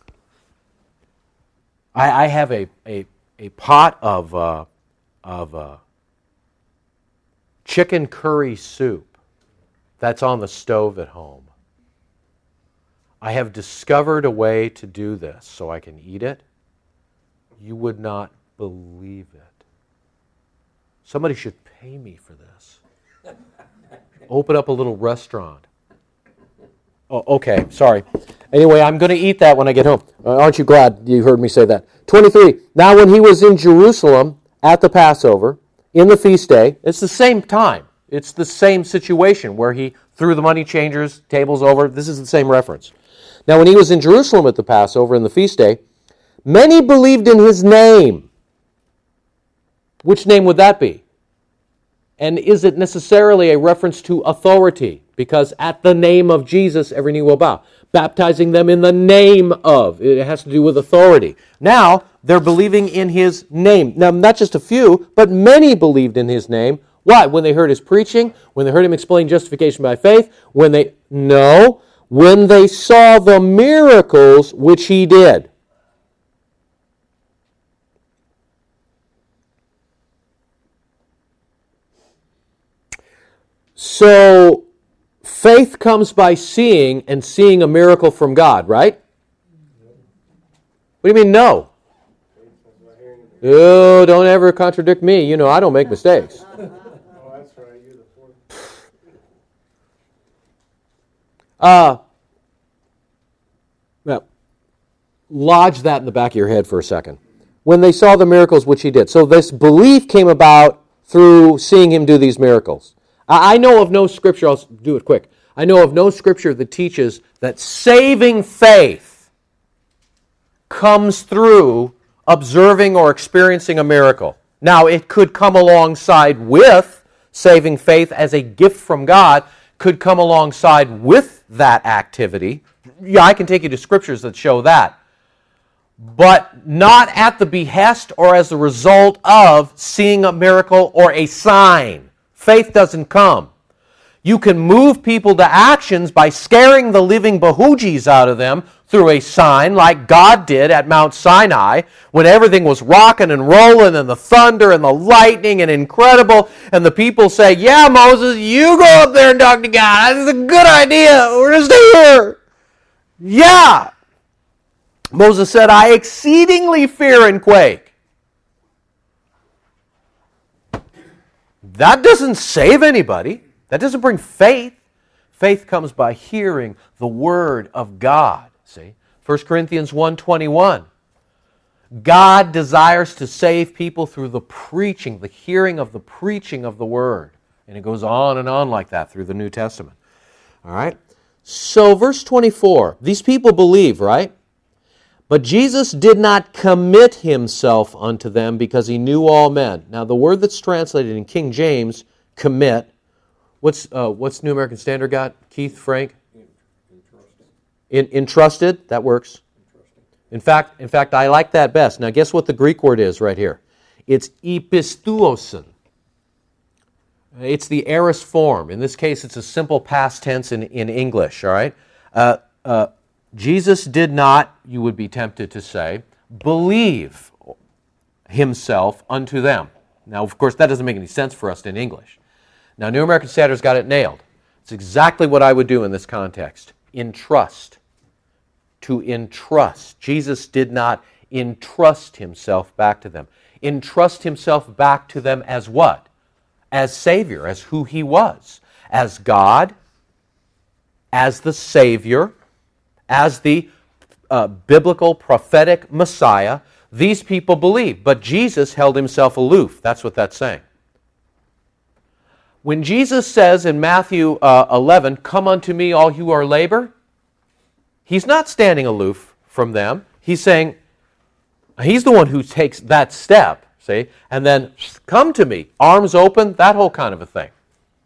I, I have a, a, a pot of, uh, of uh, chicken curry soup that's on the stove at home. I have discovered a way to do this so I can eat it. You would not believe it. Somebody should pay me for this. Open up a little restaurant. Oh, okay, sorry. Anyway, I'm going to eat that when I get home. Uh, aren't you glad you heard me say that? twenty-three. Now when he was in Jerusalem at the Passover, in the feast day, it's the same time. It's the same situation where he threw the money changers, tables over. This is the same reference. Now, when he was in Jerusalem at the Passover and the feast day, many believed in his name. Which name would that be? And is it necessarily a reference to authority? Because at the name of Jesus, every knee will bow. Baptizing them in the name of. It has to do with authority. Now, they're believing in his name. Now, not just a few, but many believed in his name. Why? When they heard his preaching, when they heard him explain justification by faith, when they, no, when they saw the miracles which he did. So, faith comes by seeing, and seeing a miracle from God, right? What do you mean, no? Oh, don't ever contradict me. You know, I don't make mistakes. Uh, now, lodge that in the back of your head for a second. When they saw the miracles which he did. So this belief came about through seeing him do these miracles. I know of no scripture, I'll do it quick. I know of no scripture that teaches that saving faith comes through observing or experiencing a miracle. Now, it could come alongside with saving faith as a gift from God, could come alongside with that activity. Yeah, I can take you to scriptures that show that. But not at the behest or as a result of seeing a miracle or a sign. Faith doesn't come. You can move people to actions by scaring the living behoojis out of them through a sign like God did at Mount Sinai when everything was rocking and rolling and the thunder and the lightning and incredible, and the people say, yeah, Moses, you go up there and talk to God. That's a good idea. We're going to stay here. Yeah. Moses said, I exceedingly fear and quake. That doesn't save anybody. That doesn't bring faith. Faith comes by hearing the Word of God. See? First Corinthians one twenty-one. God desires to save people through the preaching, the hearing of the preaching of the Word. And it goes on and on like that through the New Testament. All right? So verse twenty-four. These people believe, right? But Jesus did not commit himself unto them because he knew all men. Now the word that's translated in King James, commit, what's uh, what's New American Standard got? Keith, Frank? Entrusted. In, entrusted, that works. Entrusted. In fact, in fact, I like that best. Now guess what the Greek word is right here? It's epistuosin. It's the aorist form. In this case, it's a simple past tense in, in English, all right? Uh, uh, Jesus did not, you would be tempted to say, believe himself unto them. Now, of course, that doesn't make any sense for us in English. Now, New American Standard's got it nailed. It's exactly what I would do in this context. Entrust. To entrust. Jesus did not entrust himself back to them. Entrust himself back to them as what? As Savior, as who he was. As God, as the Savior, as the uh, biblical prophetic Messiah. These people believed, but Jesus held himself aloof. That's what that's saying. When Jesus says in Matthew uh, eleven, "Come unto me, all who are labor," he's not standing aloof from them. He's saying, he's the one who takes that step, see? And then, come to me, arms open, that whole kind of a thing.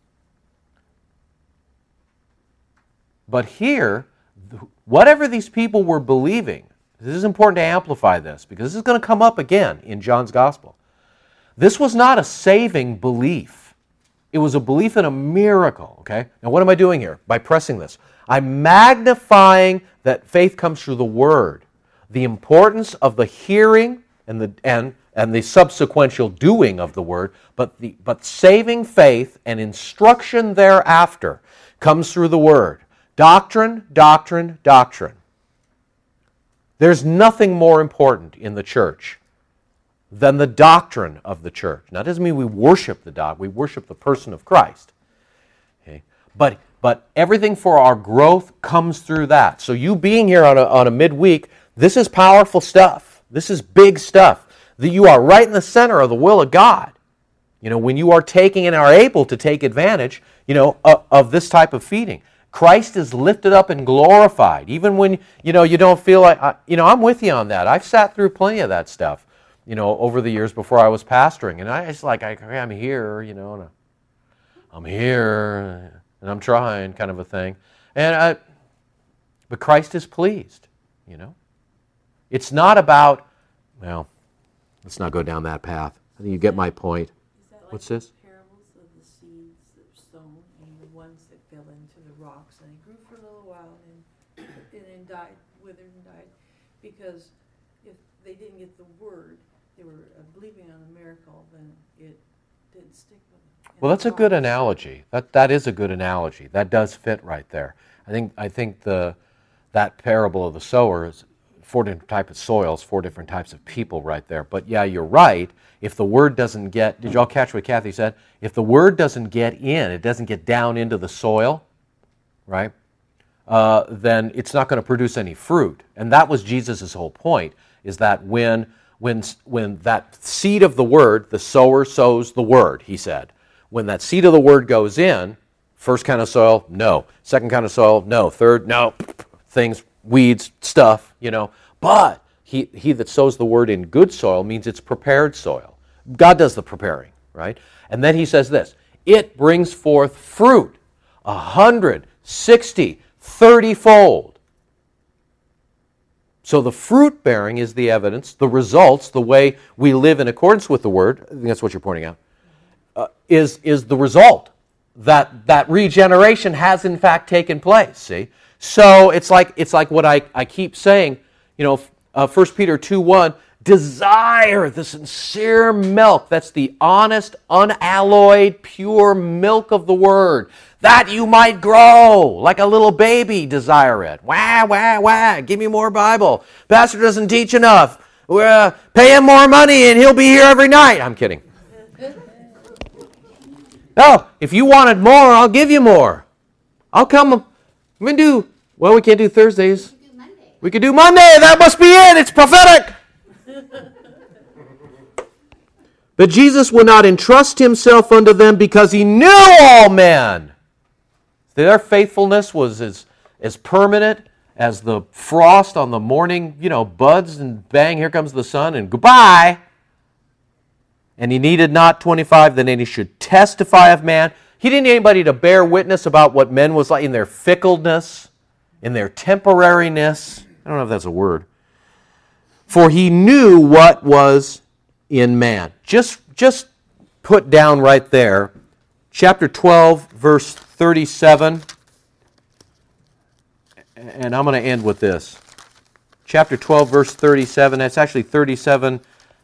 But here, whatever these people were believing, this is important to amplify this, because this is going to come up again in John's Gospel. This was not a saving belief. It was a belief in a miracle, okay? Now what am I doing here by pressing this? I'm magnifying that faith comes through the Word. The importance of the hearing and the and, and the subsequential doing of the Word, but the but saving faith and instruction thereafter comes through the Word. Doctrine, doctrine, doctrine. There's nothing more important in the church than the doctrine of the church. Now, that doesn't mean we worship the dog. We worship the person of Christ. Okay? But but everything for our growth comes through that. So you being here on a, on a midweek, this is powerful stuff. This is big stuff. That you are right in the center of the will of God. You know, when you are taking and are able to take advantage, you know, of, of this type of feeding. Christ is lifted up and glorified. Even when, you know, you don't feel like, I, you know, I'm with you on that. I've sat through plenty of that stuff, you know, over the years before I was pastoring. And I just like, I, I'm here, you know, and I'm here, and I'm trying, kind of a thing. And I, but Christ is pleased, you know. It's not about, well, let's not go down that path. I think you get my point. Is that like What's this? parables of the seeds that were sown and the ones that fell into the rocks and they grew for a little while and then, and then died, withered and died, because if they didn't get the word, they were uh, believing on a miracle, then it didn't stick with them. And Well, that's a the good rocks- analogy. That that is a good analogy. That does fit right there. I think I think the that parable of the sower is four different types of soils, four different types of people right there. But yeah, you're right. If the word doesn't get, did y'all catch what Kathy said? If the word doesn't get in, it doesn't get down into the soil, right? Uh, then it's not going to produce any fruit. And that was Jesus' whole point, is that when when when that seed of the word, the sower sows the word, he said. When that seed of the word goes in, first kind of soil, no. Second kind of soil, no. Third, no. Things, weeds, stuff, you know. But he, he that sows the word in good soil means it's prepared soil. God does the preparing, right? And then he says this, it brings forth fruit, a hundred, sixty, thirty-fold. So the fruit bearing is the evidence, the results, the way we live in accordance with the word, I think that's what you're pointing out, uh, is, is the result that that regeneration has in fact taken place, see? So it's like it's like what I, I keep saying, you know, uh, First Peter two one, desire the sincere milk, that's the honest, unalloyed, pure milk of the Word, that you might grow like a little baby, desire it. Wah, wah, wah, give me more Bible. Pastor doesn't teach enough. Uh, pay him more money and he'll be here every night. I'm kidding. No, if you wanted more, I'll give you more. I'll come. We can do, well, we can't do Thursdays. We could do Monday. We could do Monday. That must be it. It's prophetic. But Jesus would not entrust himself unto them because he knew all men. Their faithfulness was as, as permanent as the frost on the morning, you know, buds and bang, here comes the sun and goodbye. And he needed not twenty-five, that any should testify of man. He didn't need anybody to bear witness about what men was like in their fickleness, in their temporariness. I don't know if that's a word. For he knew what was in man. Just, just put down right there, chapter twelve, verse thirty-seven. And I'm going to end with this. Chapter twelve, verse thirty-seven. That's actually thirty-seven.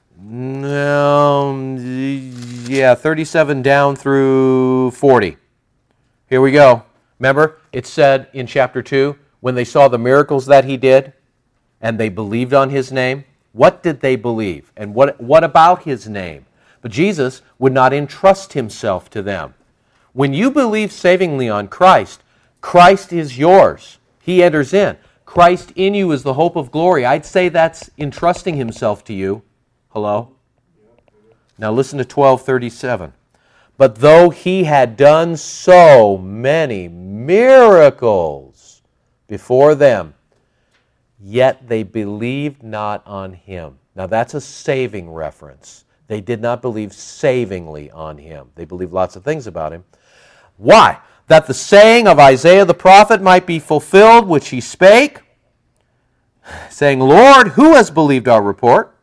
No, yeah, thirty-seven down through forty. Here we go. Remember, it said in chapter two, when they saw the miracles that he did, and they believed on his name, what did they believe? And what, what about his name? But Jesus would not entrust himself to them. When you believe savingly on Christ, Christ is yours. He enters in. Christ in you is the hope of glory. I'd say that's entrusting himself to you. Hello? Now listen to twelve thirty-seven. But though he had done so many miracles before them, yet they believed not on him. Now that's a saving reference. They did not believe savingly on him. They believed lots of things about him. Why? That the saying of Isaiah the prophet might be fulfilled, which he spake, saying, Lord, who has believed our report?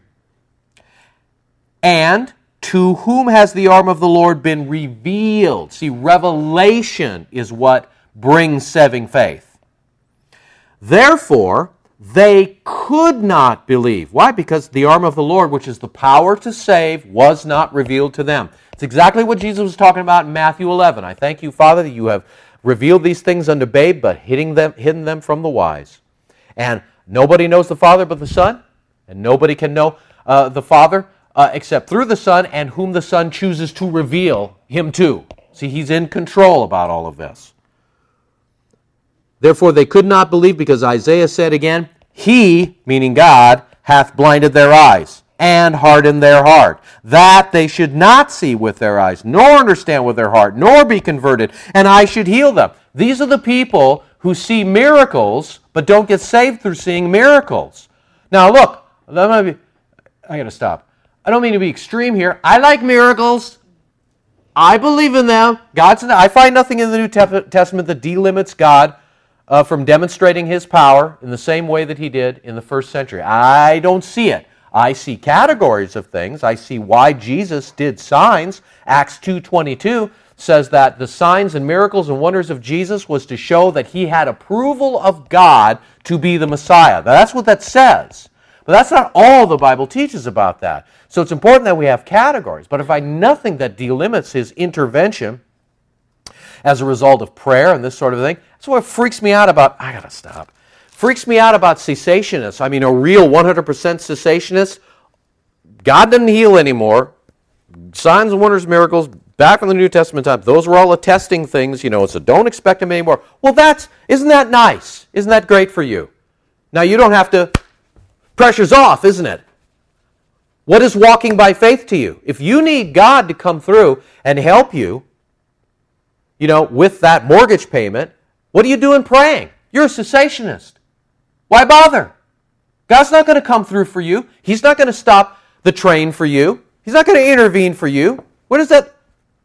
And to whom has the arm of the Lord been revealed? See, revelation is what brings saving faith. Therefore, they could not believe. Why? Because the arm of the Lord, which is the power to save, was not revealed to them. It's exactly what Jesus was talking about in Matthew eleven. I thank you, Father, that you have revealed these things unto babe, but hidden them, hidden them from the wise. And nobody knows the Father but the Son, and nobody can know uh, the Father uh, except through the Son, and whom the Son chooses to reveal him to. See, he's in control about all of this. Therefore they could not believe, because Isaiah said again, He, meaning God, hath blinded their eyes, and hardened their heart, that they should not see with their eyes, nor understand with their heart, nor be converted, and I should heal them. These are the people who see miracles, but don't get saved through seeing miracles. Now look, I'm gonna be, I gotta stop. I don't mean to be extreme here. I like miracles. I believe in them. God's. I find nothing in the New Testament that delimits God uh, from demonstrating His power in the same way that He did in the first century. I don't see it. I see categories of things. I see why Jesus did signs. Acts two twenty-two says that the signs and miracles and wonders of Jesus was to show that He had approval of God to be the Messiah. Now, that's what that says. But that's not all the Bible teaches about that. So it's important that we have categories. But I find nothing that delimits His intervention as a result of prayer and this sort of thing. That's what freaks me out about, I gotta stop, freaks me out about cessationists. I mean, a real one hundred percent cessationist, God doesn't heal anymore. Signs and wonders, miracles, back in the New Testament time, those were all attesting things, you know, so don't expect Him anymore. Well, that's, isn't that nice? Isn't that great for you? Now, you don't have to, pressure's off, isn't it? What is walking by faith to you? If you need God to come through and help you, you know, with that mortgage payment, what are you doing praying? You're a cessationist. Why bother? God's not going to come through for you. He's not going to stop the train for you. He's not going to intervene for you. What is that?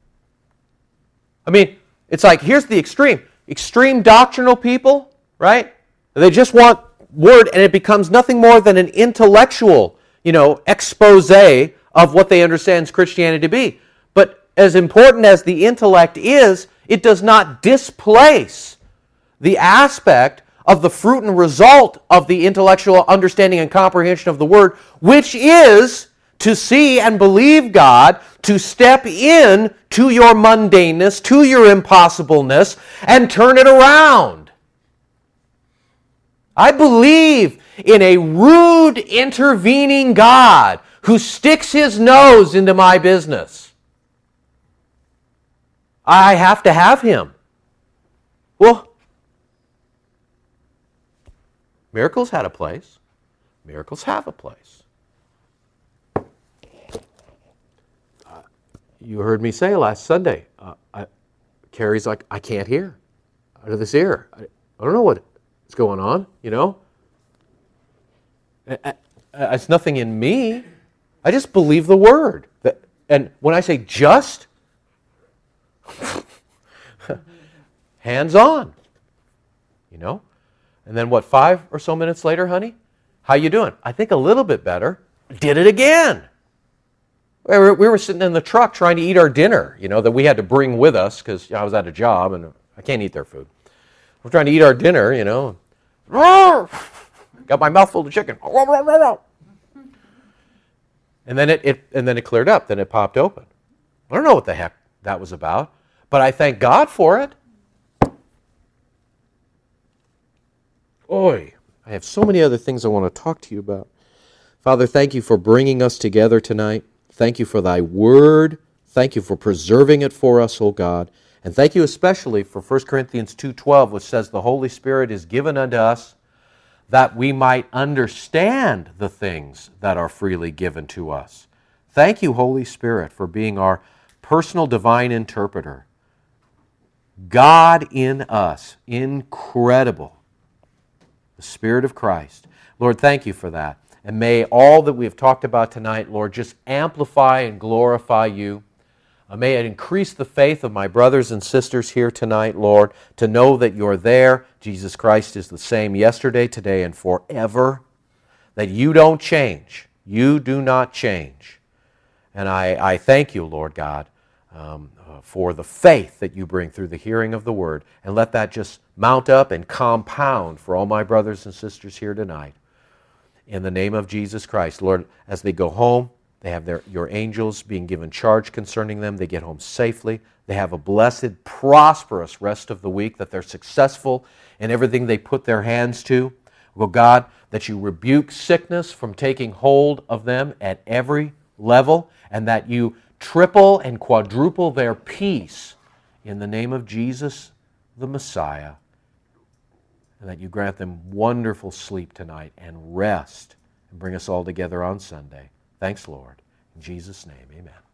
I mean, it's like, here's the extreme. Extreme doctrinal people, right? They just want word, and it becomes nothing more than an intellectual, you know, expose of what they understand Christianity to be. But as important as the intellect is, it does not displace the aspect of the fruit and result of the intellectual understanding and comprehension of the Word, which is to see and believe God, to step in to your mundaneness, to your impossibleness, and turn it around. I believe in a rude, intervening God who sticks His nose into my business. I have to have Him. Well, miracles had a place. Miracles have a place. Uh, you heard me say last Sunday, uh, I, Carrie's like, I can't hear out of this ear. I, I don't know what's going on, you know. I, I, it's nothing in me. I just believe the Word. That, and when I say just, hands on, you know. And then what, five or so minutes later, honey? How you doing? I think a little bit better. Did it again. We were, we were sitting in the truck trying to eat our dinner, you know, that we had to bring with us because I was at a job and I can't eat their food. We're trying to eat our dinner, you know. Got my mouth full of chicken. And then it, it and then it cleared up. Then it popped open. I don't know what the heck that was about, but I thank God for it. Oy, I have so many other things I want to talk to you about. Father, thank you for bringing us together tonight. Thank you for thy word. Thank you for preserving it for us, O God. And thank you especially for First Corinthians two twelve, which says the Holy Spirit is given unto us that we might understand the things that are freely given to us. Thank you, Holy Spirit, for being our personal divine interpreter. God in us. Incredible. The Spirit of Christ. Lord, thank you for that. And may all that we have talked about tonight, Lord, just amplify and glorify you. Uh, may it increase the faith of my brothers and sisters here tonight, Lord, to know that you're there. Jesus Christ is the same yesterday, today, and forever. That you don't change. You do not change. And I, I thank you, Lord God, um, uh, for the faith that you bring through the hearing of the Word. And let that just mount up and compound for all my brothers and sisters here tonight. In the name of Jesus Christ, Lord, as they go home, they have their, your angels being given charge concerning them. They get home safely. They have a blessed, prosperous rest of the week, that they're successful in everything they put their hands to. Well, God, that you rebuke sickness from taking hold of them at every level, and that you triple and quadruple their peace in the name of Jesus, the Messiah. And that you grant them wonderful sleep tonight and rest, and bring us all together on Sunday. Thanks, Lord. In Jesus' name, amen.